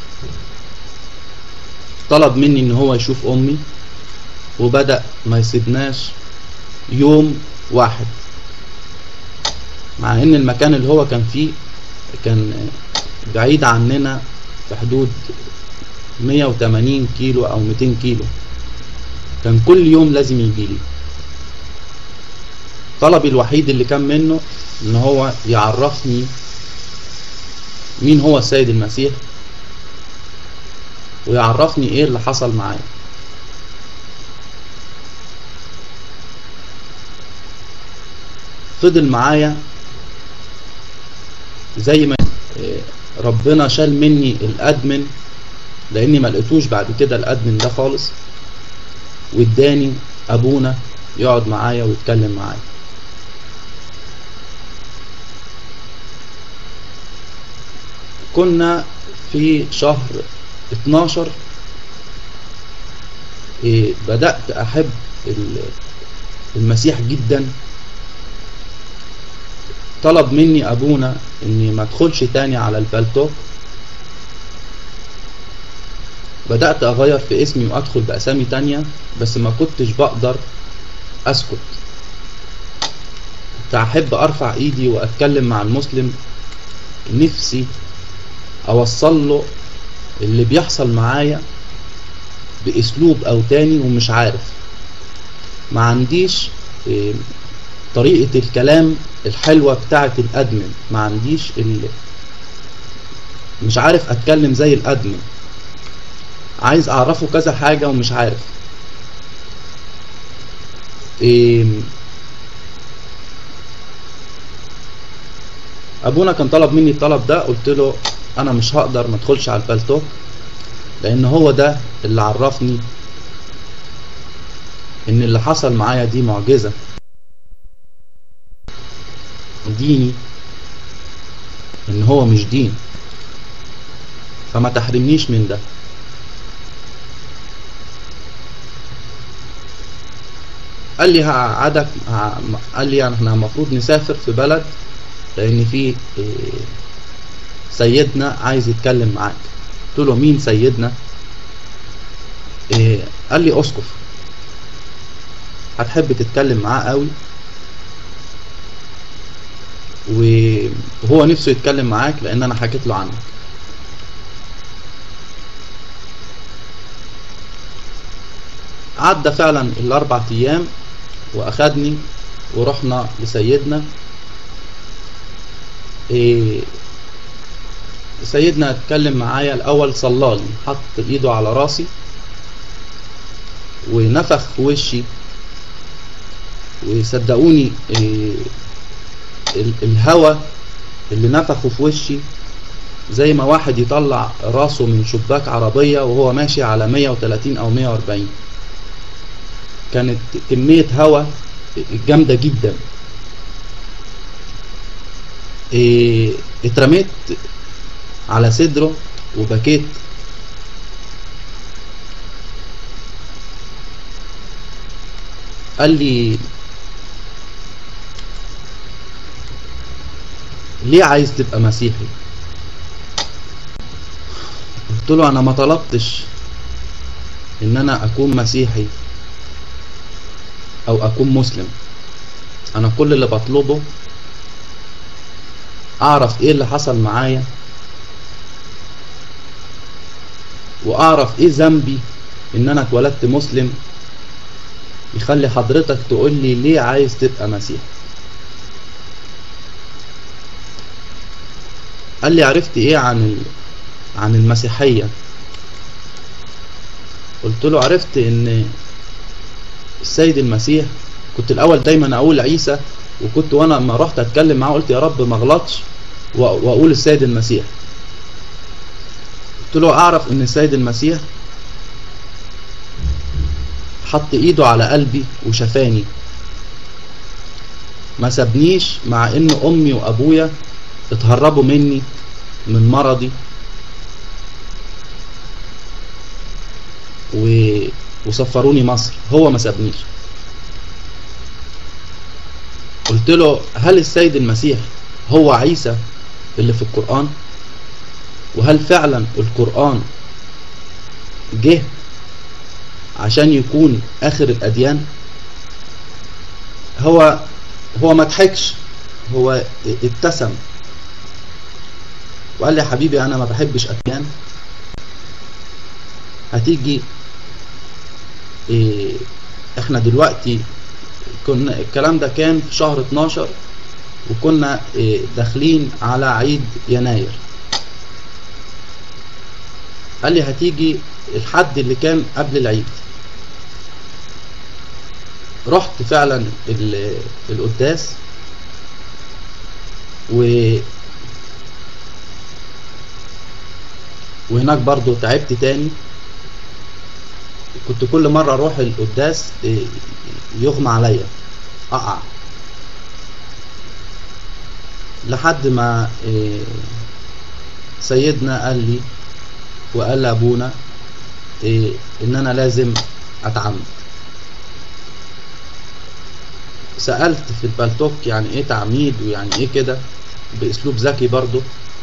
طلب مني ان هو يشوف امي، وبدأ ما يسيبناش يوم واحد، مع ان المكان اللي هو كان فيه كان بعيد عننا في حدود مية وتمانين كيلو او ميتين كيلو. كان كل يوم لازم يجيلي. طلبي الوحيد اللي كان منه ان هو يعرفني مين هو السيد المسيح، ويعرفني ايه اللي حصل معايا. فضل معايا زي ما ربنا شال مني الادمن، لاني ما لقيتوش بعد كده الادمن ده خالص، واداني ابونا يقعد معايا ويتكلم معايا. كنا في شهر اتناشر. إيه بدأت احب المسيح جدا. طلب مني ابونا اني ما ادخلش تاني على البلتوك. بدأت اغير في اسمي وادخل باسامي تانية، بس ما كنتش بقدر اسكت. كنت احب ارفع ايدي واتكلم مع المسلم، نفسي اوصل له اللي بيحصل معايا باسلوب او تاني، ومش عارف. ما عنديش إيه طريقة الكلام الحلوة بتاعة الادمن، ما عنديش ال... مش عارف اتكلم زي الادمن. عايز اعرفه كذا حاجة ومش عارف. إيه ابونا كان طلب مني الطلب ده، قلت له انا مش هقدر ما ادخلش على البلتوك، لان هو ده اللي عرفني ان اللي حصل معايا دي معجزة ديني، ان هو مش دين، فما تحرمنيش من ده. قال لي هقعدك، قال لي احنا المفروض نسافر في بلد، لان في سيدنا عايز يتكلم معاك. قلت له مين سيدنا؟ إيه قال لي اسقف، هتحب تتكلم معاه قوي، وهو نفسه يتكلم معاك لان انا حكيت له عنك. عدى فعلا الاربع ايام واخدني ورحنا لسيدنا. إيه سيدنا اتكلم معايا الاول، صلالي، حط ايده على راسي ونفخ في وشي، وصدقوني إيه الهوا اللي نفخه في وشي زي ما واحد يطلع راسه من شباك عربية وهو ماشي على مية وتلاتين او مية واربعين. كانت كمية هوا جامدة جدا. إيه اترميت على صدره وبكيت. قال لي ليه عايز تبقى مسيحي؟ قلت له انا ما طلبتش ان انا اكون مسيحي او اكون مسلم، انا كل اللي بطلبه اعرف ايه اللي حصل معايا، واعرف ايه ذنبي ان انا اتولدت مسلم يخلي حضرتك تقول لي ليه عايز تبقى مسيحي. قال لي عرفت ايه عن عن المسيحية؟ قلت له عرفت ان السيد المسيح، كنت الاول دايما اقول عيسى، وكنت وانا لما رحت اتكلم معاه قلت يا رب ما اغلطش واقول السيد المسيح. قلت له اعرف ان السيد المسيح حط ايده على قلبي وشفاني، ما سابنيش مع ان امي وابويا اتهربوا مني من مرضي و... وسفروني مصر، هو ما سابنيش. قلت له هل السيد المسيح هو عيسى اللي في القرآن؟ وهل فعلا القرآن جه عشان يكون آخر الأديان؟ هو هو ما ضحكش، هو ابتسم وقال لي يا حبيبي انا ما بحبش أديان، هتيجي إيه احنا دلوقتي كنا الكلام ده كان في شهر اتناشر وكنا إيه داخلين على عيد يناير. قال لي هتيجي الحد اللي كان قبل العيد. رحت فعلا القداس و وهناك برضو تعبت تاني. كنت كل مرة اروح القداس يغمى عليا اقع، لحد ما سيدنا قال لي وقال لابونا ان انا لازم اتعمد. سألت في البلتوك يعني ايه تعميد ويعني ايه كده باسلوب ذكي برضو.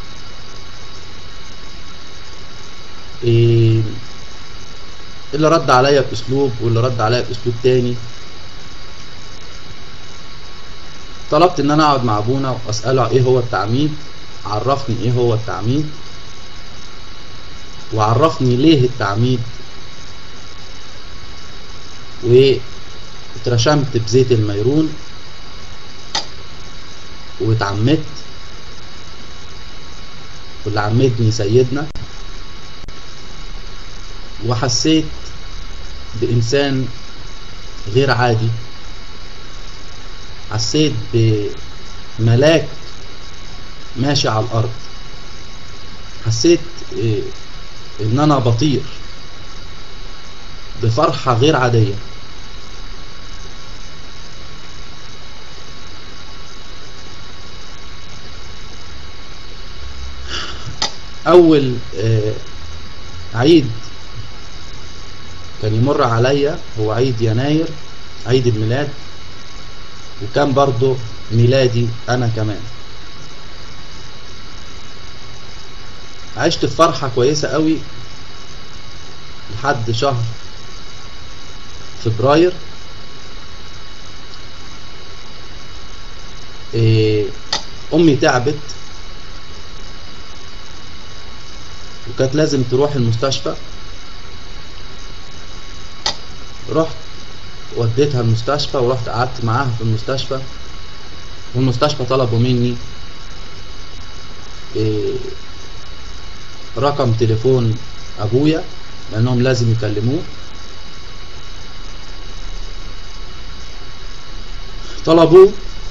إيه اللي رد عليا باسلوب واللي رد عليا باسلوب تاني. طلبت ان انا اقعد مع ابونا واساله ايه هو التعميد، عرفني ايه هو التعميد وعرفني ليه التعميد، واترشمت بزيت الميرون واتعمدت، واللي عمدني سيدنا، وحسيت بإنسان غير عادي، حسيت بملاك ماشي على الأرض، حسيت إن أنا بطير بفرحة غير عادية. أول عيد كان يمر عليا هو عيد يناير، عيد الميلاد، وكان برضو ميلادي أنا كمان. عشت في فرحة كويسة قوي لحد شهر فبراير. أمي تعبت وكانت لازم تروح المستشفى. رحت وديتها المستشفى ورحت قعدت معاها في المستشفى، والمستشفى طلبوا مني رقم تليفون ابويا لانهم لازم يكلموه. طلبوه،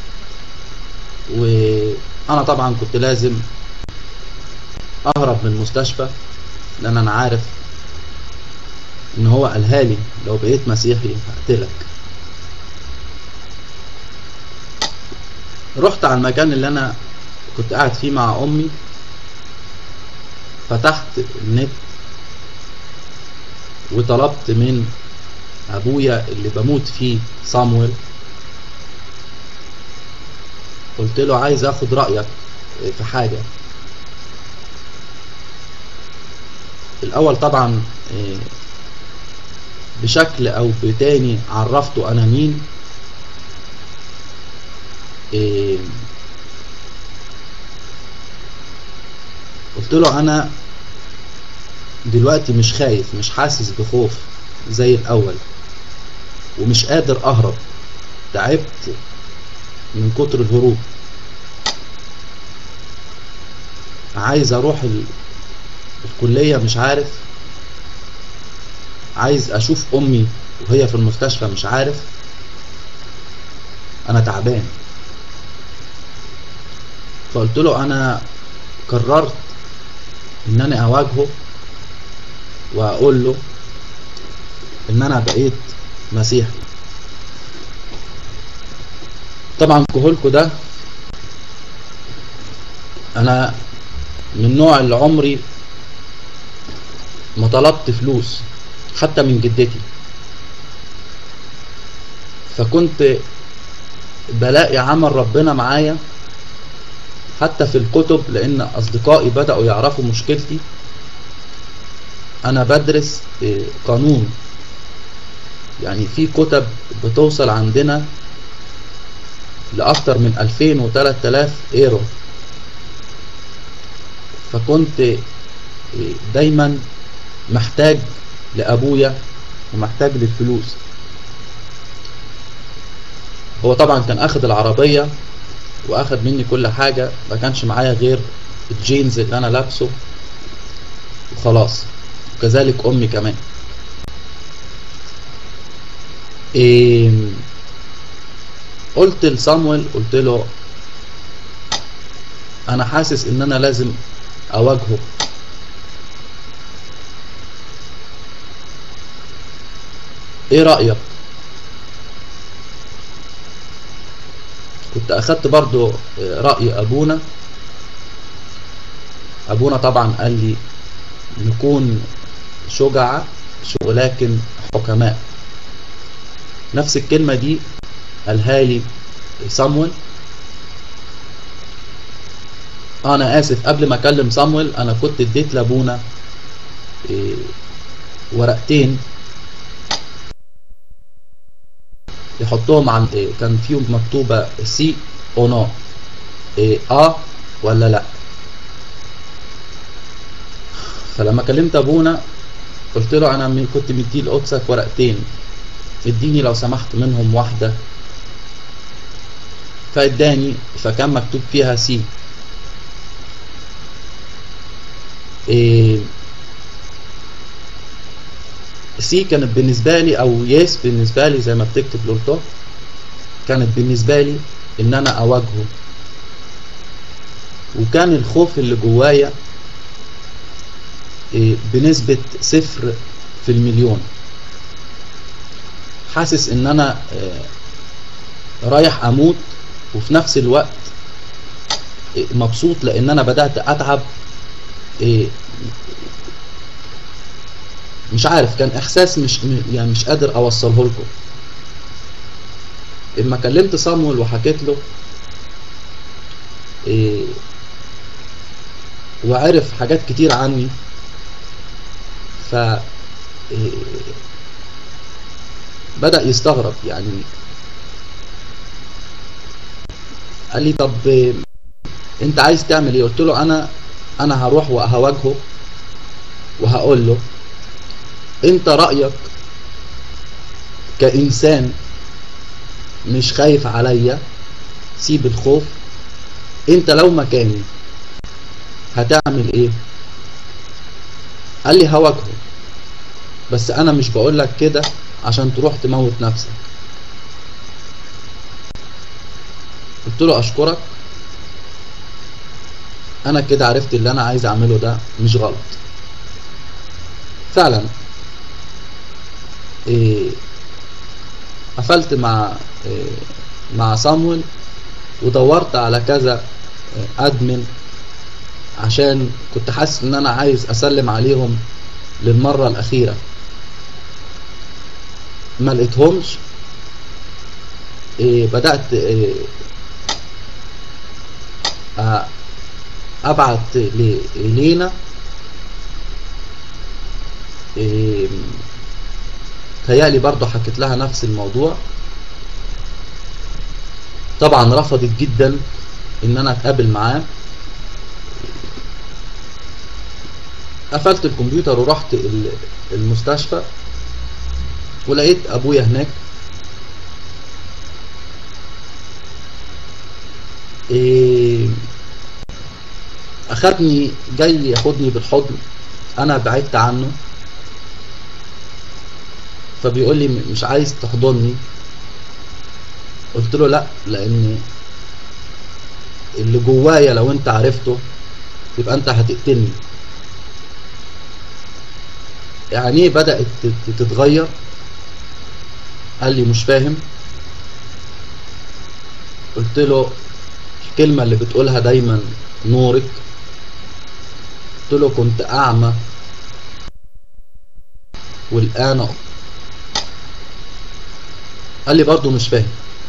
وانا طبعا كنت لازم اهرب من المستشفى لان انا عارف ان هو قالها لي لو بقيت مسيحي هقتلك. رحت على المكان اللي انا كنت قاعد فيه مع امي، فتحت النت وطلبت من ابويا اللي بموت فيه صامويل، قلت له عايز اخد رأيك في حاجة. الاول طبعا بشكل او بتاني عرفته انا مين. قلت له انا دلوقتي مش خايف، مش حاسس بخوف زي الاول، ومش قادر اهرب، تعبت من كتر الهروب. عايز اروح ال... الكلية مش عارف، عايز اشوف امي وهي في المستشفى مش عارف، انا تعبان. فقلت له انا قررت ان انا اواجهه واقول له ان انا بقيت مسيحي. طبعا كهولكو ده انا من نوع اللي عمري ما طلبت فلوس حتى من جدتي، فكنت بلاقي عمل ربنا معايا حتى في الكتب، لان اصدقائي بدأوا يعرفوا مشكلتي. انا بدرس قانون، يعني في كتب بتوصل عندنا لأكتر من ألفين و تلات آلاف ايرو، فكنت دايما محتاج لأبويا ومحتاج للفلوس. هو طبعا كان اخد العربية واخد مني كل حاجة، ما كانش معايا غير الجينز اللي انا لابسه وخلاص، وكذلك امي كمان. إيه قلت لصامويل، قلت له انا حاسس ان انا لازم اواجهه. ايه رأيك؟ كنت اخدت برضو رأي ابونا. ابونا طبعا قال لي نكون شجعة ولكن حكماء. نفس الكلمة دي قالها لي صامويل. انا اسف، قبل ما اكلم صامويل انا كنت اديت لابونا إيه ورقتين يحطهم عن إيه، كان فيهم مكتوبة سي او نو، إيه اه ولا لا. فلما كلمت ابونا قلت له انا كنت مدي لقدسك ورقتين، اديني لو سمحت منهم واحدة. فاداني، فكان مكتوب فيها سي. إيه سي كانت بالنسبة لي، او يس بالنسبة لي زي ما بتكتب لولتو، كانت بالنسبة لي ان انا اواجهه. وكان الخوف اللي جوايا إيه بنسبة صفر في المليون. حاسس ان انا إيه رايح اموت، وفي نفس الوقت إيه مبسوط لان انا بدأت اتعب. إيه مش عارف، كان احساس مش يعني مش قادر اوصله لكم. اما كلمت صامويل وحكيت له إيه وعرف حاجات كتير عني، ف إيه بدأ يستغرب. يعني قال لي طب إيه انت عايز تعمل ايه؟ قلت له انا انا هروح وهواجهه وهقول له انت رأيك كإنسان مش خايف عليا، سيب الخوف، انت لو مكاني هتعمل ايه؟ قال لي هواجهه، بس انا مش بقول لك كده عشان تروح تموت نفسك. قلت له اشكرك، انا كده عرفت اللي انا عايز اعمله ده مش غلط. فعلا إيه قفلت مع إيه مع صامويل، ودورت على كذا ادمن عشان كنت حاسس ان انا عايز اسلم عليهم للمرة الاخيرة. ما لقيتهمش. إيه بدأت إيه ابعت لينا، إيه تهيألي برضو حكيت لها نفس الموضوع. طبعا رفضت جدا ان انا اتقابل معاه. قفلت الكمبيوتر ورحت المستشفى، ولقيت ابويا هناك. إيه اخدني جاي ياخدني بالحضن، انا بعدت عنه، فبيقول لي مش عايز تحضني. قلت له لا، لان اللي جوايا لو انت عرفته يبقى انت هتقتلني. يعني بدأت تتغير. قال لي مش فاهم. قلت له الكلمة اللي بتقولها دايما نورك. قلت له كنت اعمى والآن. قال لي برضو مش فاهم.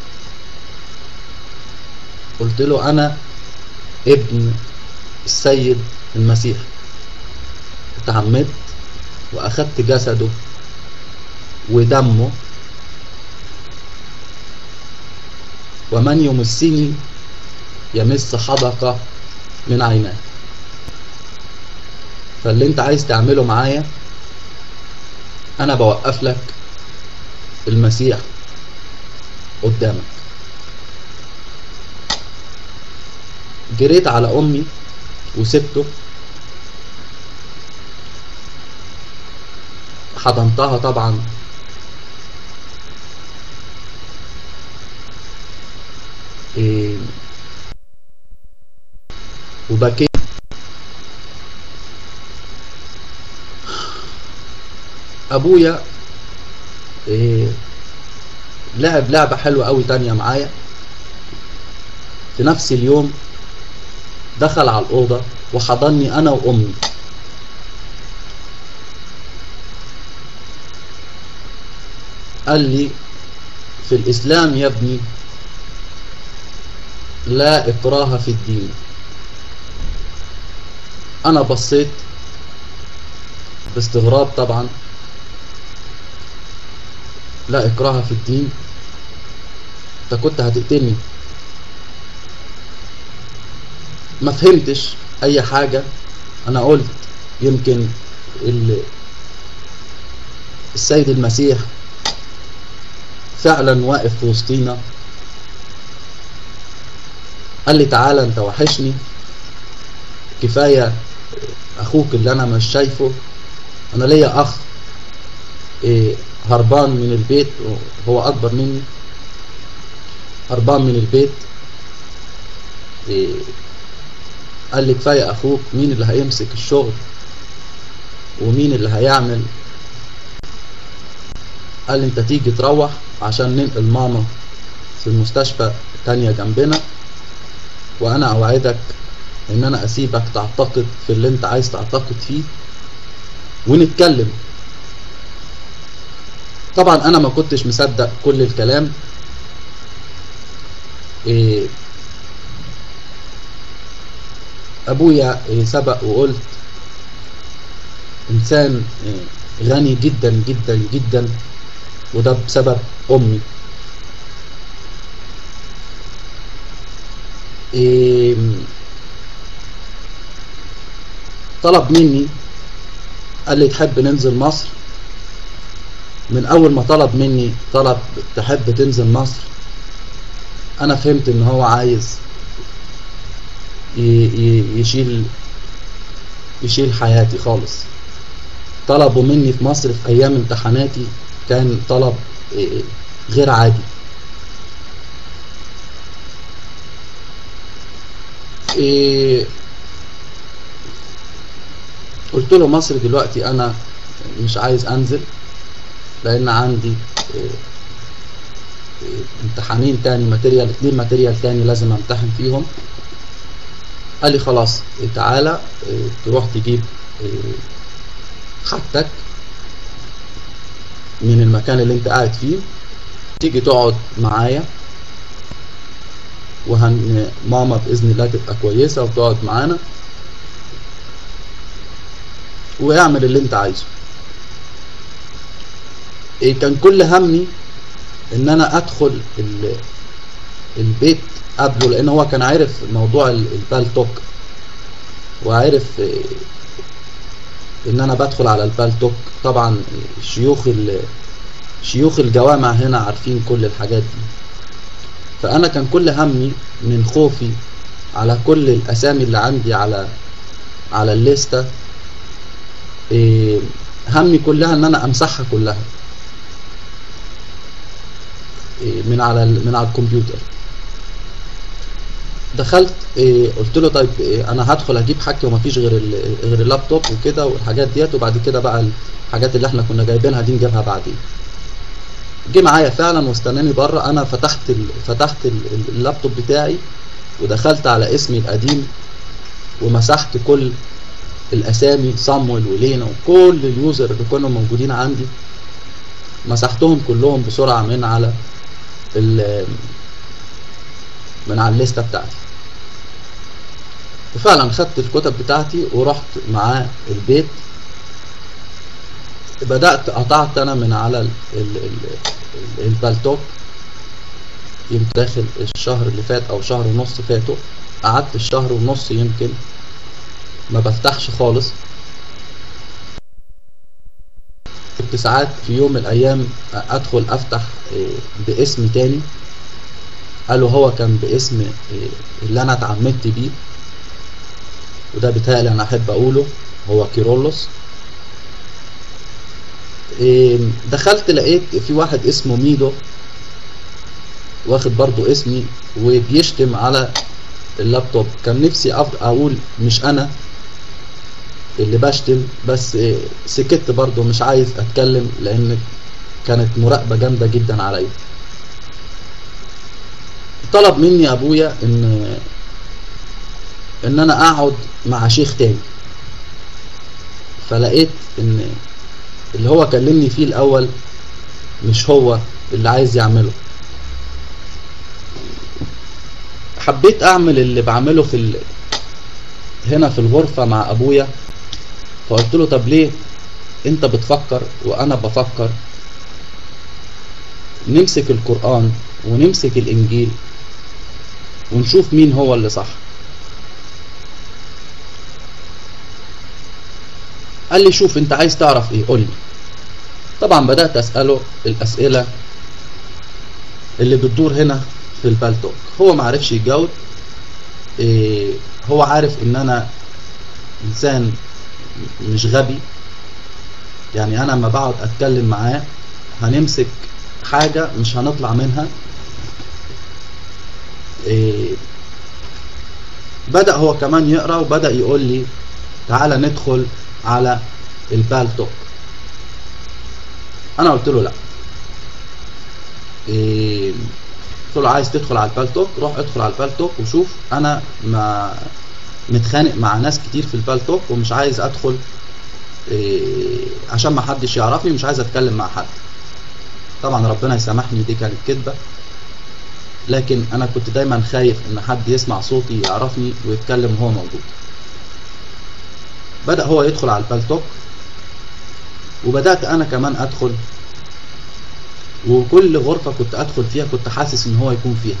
قلت له انا ابن السيد المسيح، اتعمدت واخدت جسده ودمه، ومن يمسني يمس حدقة من عيناه. فاللي انت عايز تعمله معايا انا بوقف لك المسيح قدامك. جريت على امي وسبته، حضنتها طبعا. إيه وبكيت. ابويا إيه لعب لعبة حلوة قوي تانية معايا. في نفس اليوم دخل على الأوضة وحضني أنا وأمي. قال لي في الإسلام يا ابني لا إكراه في الدين. أنا بصيت باستغراب طبعا. لا إكراه في الدين؟ أنت كنت هتقتلني. ما فهمتش أي حاجة. أنا قلت يمكن السيد المسيح فعلا واقف في وسطينا. قال لي تعالى انت وحشني، كفاية اخوك اللي انا مش شايفه. انا ليا اخ إيه هربان من البيت، هو اكبر مني، هربان من البيت. إيه قال لي كفاية اخوك، مين اللي هيمسك الشغل ومين اللي هيعمل؟ قال لي انت تيجي تروح عشان ننقل ماما في المستشفى تانية جنبنا، وانا اوعدك ان انا اسيبك تعتقد في اللي انت عايز تعتقد فيه ونتكلم. طبعا انا ما كنتش مصدق كل الكلام. إيه ابويا إيه سبق وقلت انسان إيه غني جدا جدا جدا، وده بسبب امي. إيه طلب مني، قال لي تحب ننزل مصر؟ من اول ما طلب مني طلب تحب تنزل مصر، انا فهمت ان هو عايز يشيل يشيل حياتي خالص. طلبوا مني في مصر في ايام امتحاناتي كان طلب غير عادي. قلت له مصر دلوقتي انا مش عايز انزل لان عندي امتحانين تاني ماتيريال اتنين ماتيريال تاني لازم امتحن فيهم. قال لي خلاص تعالى تروح تجيب حاجتك من المكان اللي انت قاعد فيه، تيجي تقعد معايا وهن ماما باذن الله تبقى كويسه وتقعد معانا واعمل اللي انت عايزه. إيه كان كل همي ان انا ادخل البيت قبله، لان هو كان عارف موضوع البالتوك وعارف إيه ان انا بدخل على البالتوك. طبعا شيوخ شيوخ الجوامع هنا عارفين كل الحاجات دي. فانا كان كل همي من خوفي على كل الاسامي اللي عندي على على الليسته، إيه همي كلها ان انا امسحها كلها إيه من على من على الكمبيوتر. دخلت إيه قلت له طيب إيه انا هدخل اجيب حاجتي ومفيش غير غير اللابتوب وكده والحاجات ديت، وبعد كده بقى الحاجات اللي احنا كنا جايبينها دي نجيبها بعدين. جه معايا فعلا واستناني بره. انا فتحت ال... فتحت اللابتوب بتاعي ودخلت على اسمي القديم ومسحت كل الاسامي صامويل ولينا وكل اليوزر اللي كانوا موجودين عندي، مسحتهم كلهم بسرعه من على ال... من على الليسته بتاعتي. وفعلا خدت الكتب بتاعتي ورحت معاه البيت. بدأت قطعت انا من على ال ال ال البالتوك. يمكن داخل الشهر اللي فات او شهر ونص فاتوا، قعدت الشهر ونص يمكن ما بفتحش خالص. كنت ساعات في يوم من الايام ادخل افتح باسم تاني، قالوا هو كان باسم اللي انا اتعمدت بيه، وده بيتهيألي انا احب اقوله هو كيرلس. دخلت لقيت في واحد اسمه ميدو واخد برضو اسمي وبيشتم على اللابتوب. كان نفسي اقول مش انا اللي بشتم، بس سكت برضو مش عايز اتكلم لان كانت مراقبة جامدة جدا عليا. طلب مني ابويا ان ان انا اقعد مع شيخ تاني، فلقيت ان اللي هو كلمني فيه الاول مش هو اللي عايز يعمله. حبيت اعمل اللي بعمله في ال... هنا في الغرفة مع ابويا. فقلت له طب ليه انت بتفكر وانا بفكر، نمسك القرآن ونمسك الانجيل ونشوف مين هو اللي صح. قال لي شوف انت عايز تعرف ايه قول لي. طبعا بدأت اسأله الاسئلة اللي بتدور هنا في البالتوك. هو ما عرفش يجاوب. إيه هو عارف ان انا انسان مش غبي، يعني انا لما بقعد اتكلم معاه هنمسك حاجة مش هنطلع منها. إيه بدأ هو كمان يقرأ وبدأ يقول لي تعالى ندخل على البالتوك. انا قلت له لا. إيه قلت له عايز تدخل على البالتوك روح ادخل على البالتوك وشوف. انا ما متخانق مع ناس كتير في البالتوك ومش عايز ادخل إيه عشان ما حدش يعرفني، مش عايز اتكلم مع حد. طبعا ربنا يسامحني دي كانت كذبة، لكن انا كنت دايما خايف ان حد يسمع صوتي يعرفني ويتكلم وهو موجود. بدأ هو يدخل على البالتوك وبدأت انا كمان ادخل، وكل غرفة كنت ادخل فيها كنت حاسس ان هو يكون فيها.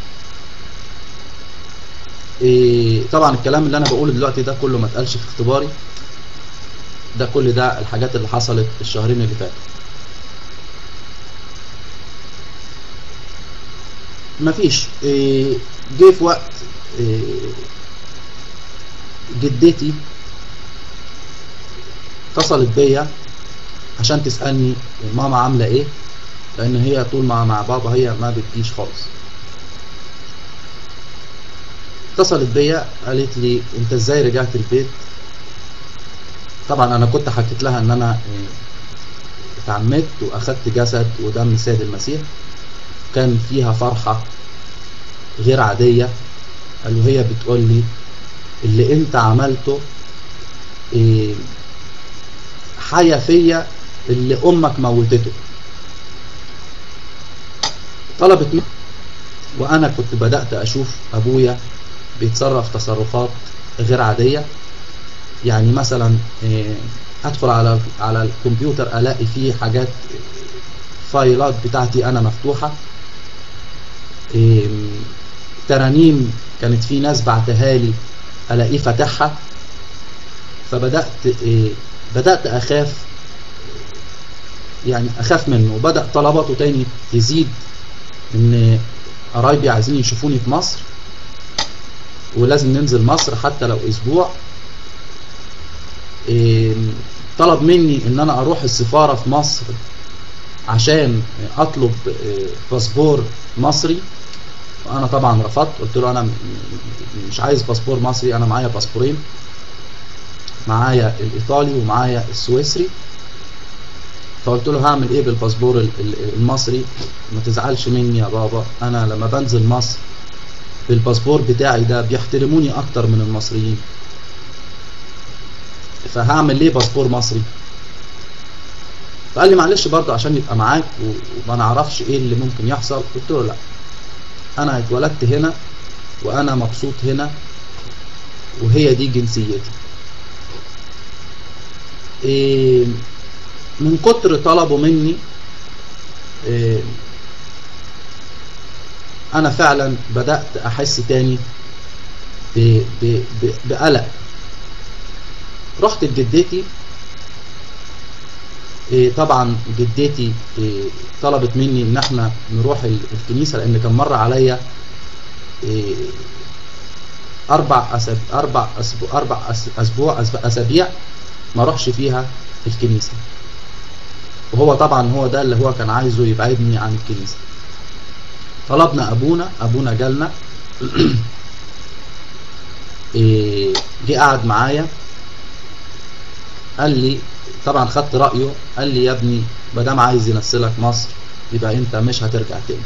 إيه طبعا الكلام اللي انا بقوله دلوقتي ده كله ما اتقالش في اختباري، ده كل ده الحاجات اللي حصلت الشهرين اللي فاتوا. مفيش إيه جه في وقت إيه جدتي اتصلت بيا عشان تسألني ماما عاملة ايه، لان هي طول ما مع بابا هي ما بتجيش خالص. اتصلت بيا قالت لي انت ازاي رجعت البيت. طبعا انا كنت حكيت لها ان انا اتعمدت واخدت جسد ودم السيد المسيح، كان فيها فرحة غير عادية. قالوا هي بتقول لي اللي انت عملته إيه حيا فيا اللي امك موتته. طلبت مني، وانا كنت بدأت اشوف ابويا بيتصرف تصرفات غير عادية. يعني مثلا إيه ادخل على على الكمبيوتر الاقي فيه حاجات، فايلات بتاعتي انا مفتوحة، إيه ترانيم كانت في ناس بعتها لي الاقيه فاتحها. فبدأت إيه بدأت اخاف، يعني اخاف منه، وبدأ طلباته تاني تزيد، ان قرايبي عايزين يشوفوني في مصر ولازم ننزل مصر حتى لو اسبوع. إيه طلب مني ان انا اروح السفارة في مصر عشان اطلب إيه باسبور مصري. وانا طبعا رفضت، قلت له انا مش عايز باسبور مصري، انا معايا باسبورين، معايا الايطالي ومعايا السويسري. فقلت له هعمل ايه بالباسبور المصري؟ ما تزعلش مني يا بابا، انا لما بنزل مصر بالباسبور بتاعي ده بيحترموني اكتر من المصريين، فهعمل ليه باسبور مصري؟ فقال لي معلش برضه عشان يبقى معاك وما نعرفش ايه اللي ممكن يحصل. قلت له لا، انا اتولدت هنا وانا مبسوط هنا وهي دي جنسيتي. إيه من كتر طلبوا مني إيه انا فعلا بدأت احس تاني بقلق. رحت لجدتي. إيه طبعا جدتي إيه طلبت مني ان احنا نروح الكنيسة، لان كان مر عليا إيه اربع اسابيع اربع اسبوع اربع اسبوع اسابيع ما اروحش فيها الكنيسة، وهو طبعا هو ده اللي هو كان عايزه يبعدني عن الكنيسة. طلبنا ابونا ابونا جالنا إيه جه قعد معايا، قال لي طبعا خدت رأيه، قال لي يا ابني مادام عايز ينسلك مصر يبقى انت مش هترجع تاني،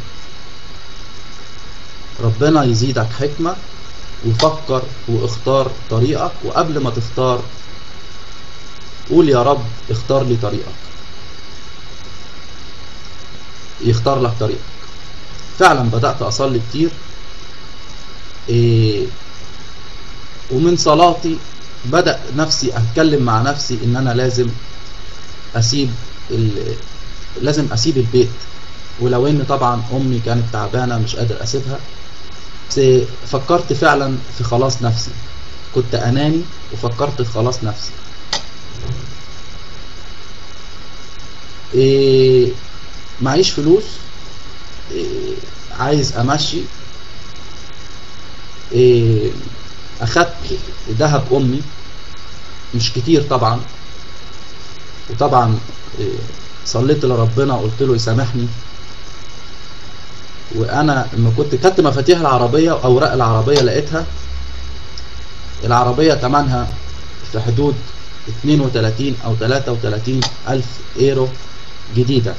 ربنا يزيدك حكمة وفكر واختار طريقك، وقبل ما تختار قول يا رب اختار لي طريقك، يختار لك طريقك. فعلا بدأت أصلي كتير، إيه ومن صلاتي بدأ نفسي أتكلم مع نفسي إن أنا لازم أسيب لازم أسيب البيت، ولو إن طبعا أمي كانت تعبانة مش قادر أسيبها، بس فكرت فعلا في خلاص نفسي، كنت أناني وفكرت في خلاص نفسي. إيه معيش فلوس، إيه عايز أمشي، إيه أخدت ذهب أمي مش كتير طبعا، وطبعا إيه صليت لربنا قلت له يسامحني. وأنا لما كنت كنت مفاتيح العربية وأوراق العربية لقيتها العربية تمنها في حدود اتنين وتلاتين أو تلاتة وتلاتين ألف إيرو جديدة،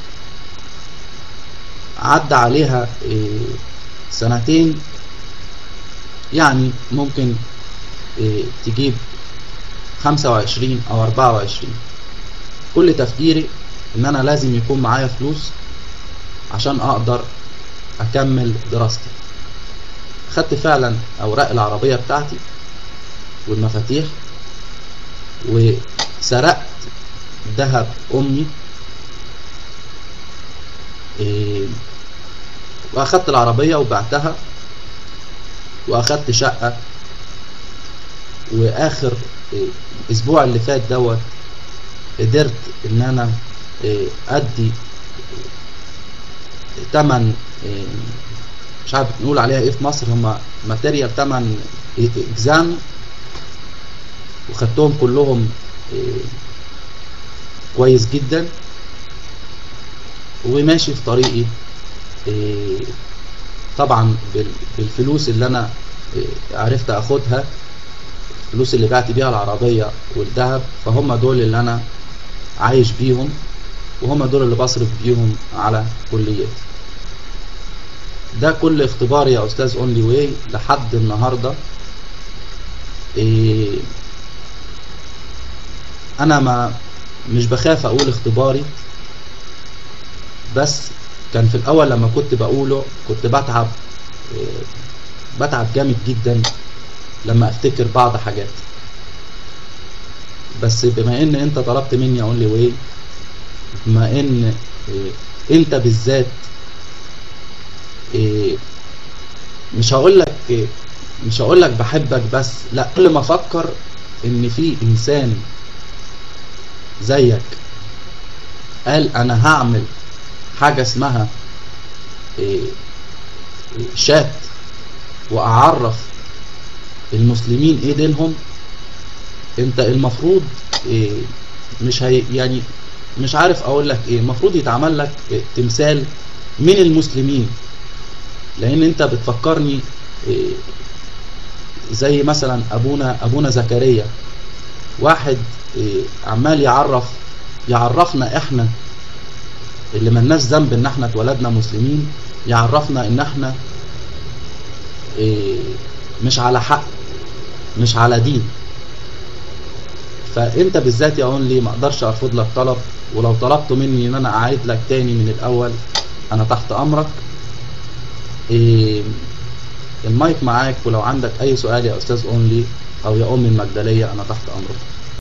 عدى عليها إيه سنتين، يعني ممكن إيه تجيب خمسة وعشرين أو أربعة وعشرين. كل تفكيري إن أنا لازم يكون معايا فلوس عشان أقدر أكمل دراستي. خدت فعلا أوراق العربية بتاعتي والمفاتيح وسرقت ذهب أمي، إيه وأخدت العربية وبعتها وأخدت شقة. وآخر إيه الأسبوع اللي فات دوت قدرت إن أنا إيه أدي تمن إيه مش عارف نقول عليها إيه في مصر، هما ماتيريال تمن إيه إكزام، وخدتهم كلهم إيه كويس جدا وماشي في طريقي. إيه طبعا بالفلوس اللي انا إيه عرفت اخدها، الفلوس اللي بعت بيها العربية والذهب، فهم دول اللي انا عايش بيهم، وهم دول اللي بصرف بيهم على كليتي. ده كل اختباري يا استاذ اونلي واي لحد النهاردة. إيه انا ما مش بخاف اقول اختباري، بس كان في الاول لما كنت بقوله كنت بتعب إيه بتعب جامد جدا لما افتكر بعض حاجات. بس بما ان انت طلبت مني اونلي واي، بما ان إيه انت بالذات إيه مش هقول لك إيه مش هقول لك بحبك، بس لا، كل ما افكر ان في انسان زيك قال انا هعمل حاجة اسمها إيه شات واعرف المسلمين ايه دينهم، انت المفروض إيه مش هي يعني مش عارف اقول لك ايه، المفروض يتعمل لك إيه تمثال من المسلمين، لان انت بتفكرني إيه زي مثلا ابونا ابونا زكريا، واحد إيه عمال يعرف يعرفنا احنا اللي ملناش ذنب ان احنا اتولدنا مسلمين، يعرفنا ان احنا إيه مش على حق، مش على دين. فانت بالذات يا اونلي ما اقدرش ارفض لك طلب، ولو طلبت مني ان انا اعيد لك تاني من الاول انا تحت امرك. إيه المايك معاك، ولو عندك اي سؤال يا استاذ اونلي او يا ام المجدلية انا تحت امرك.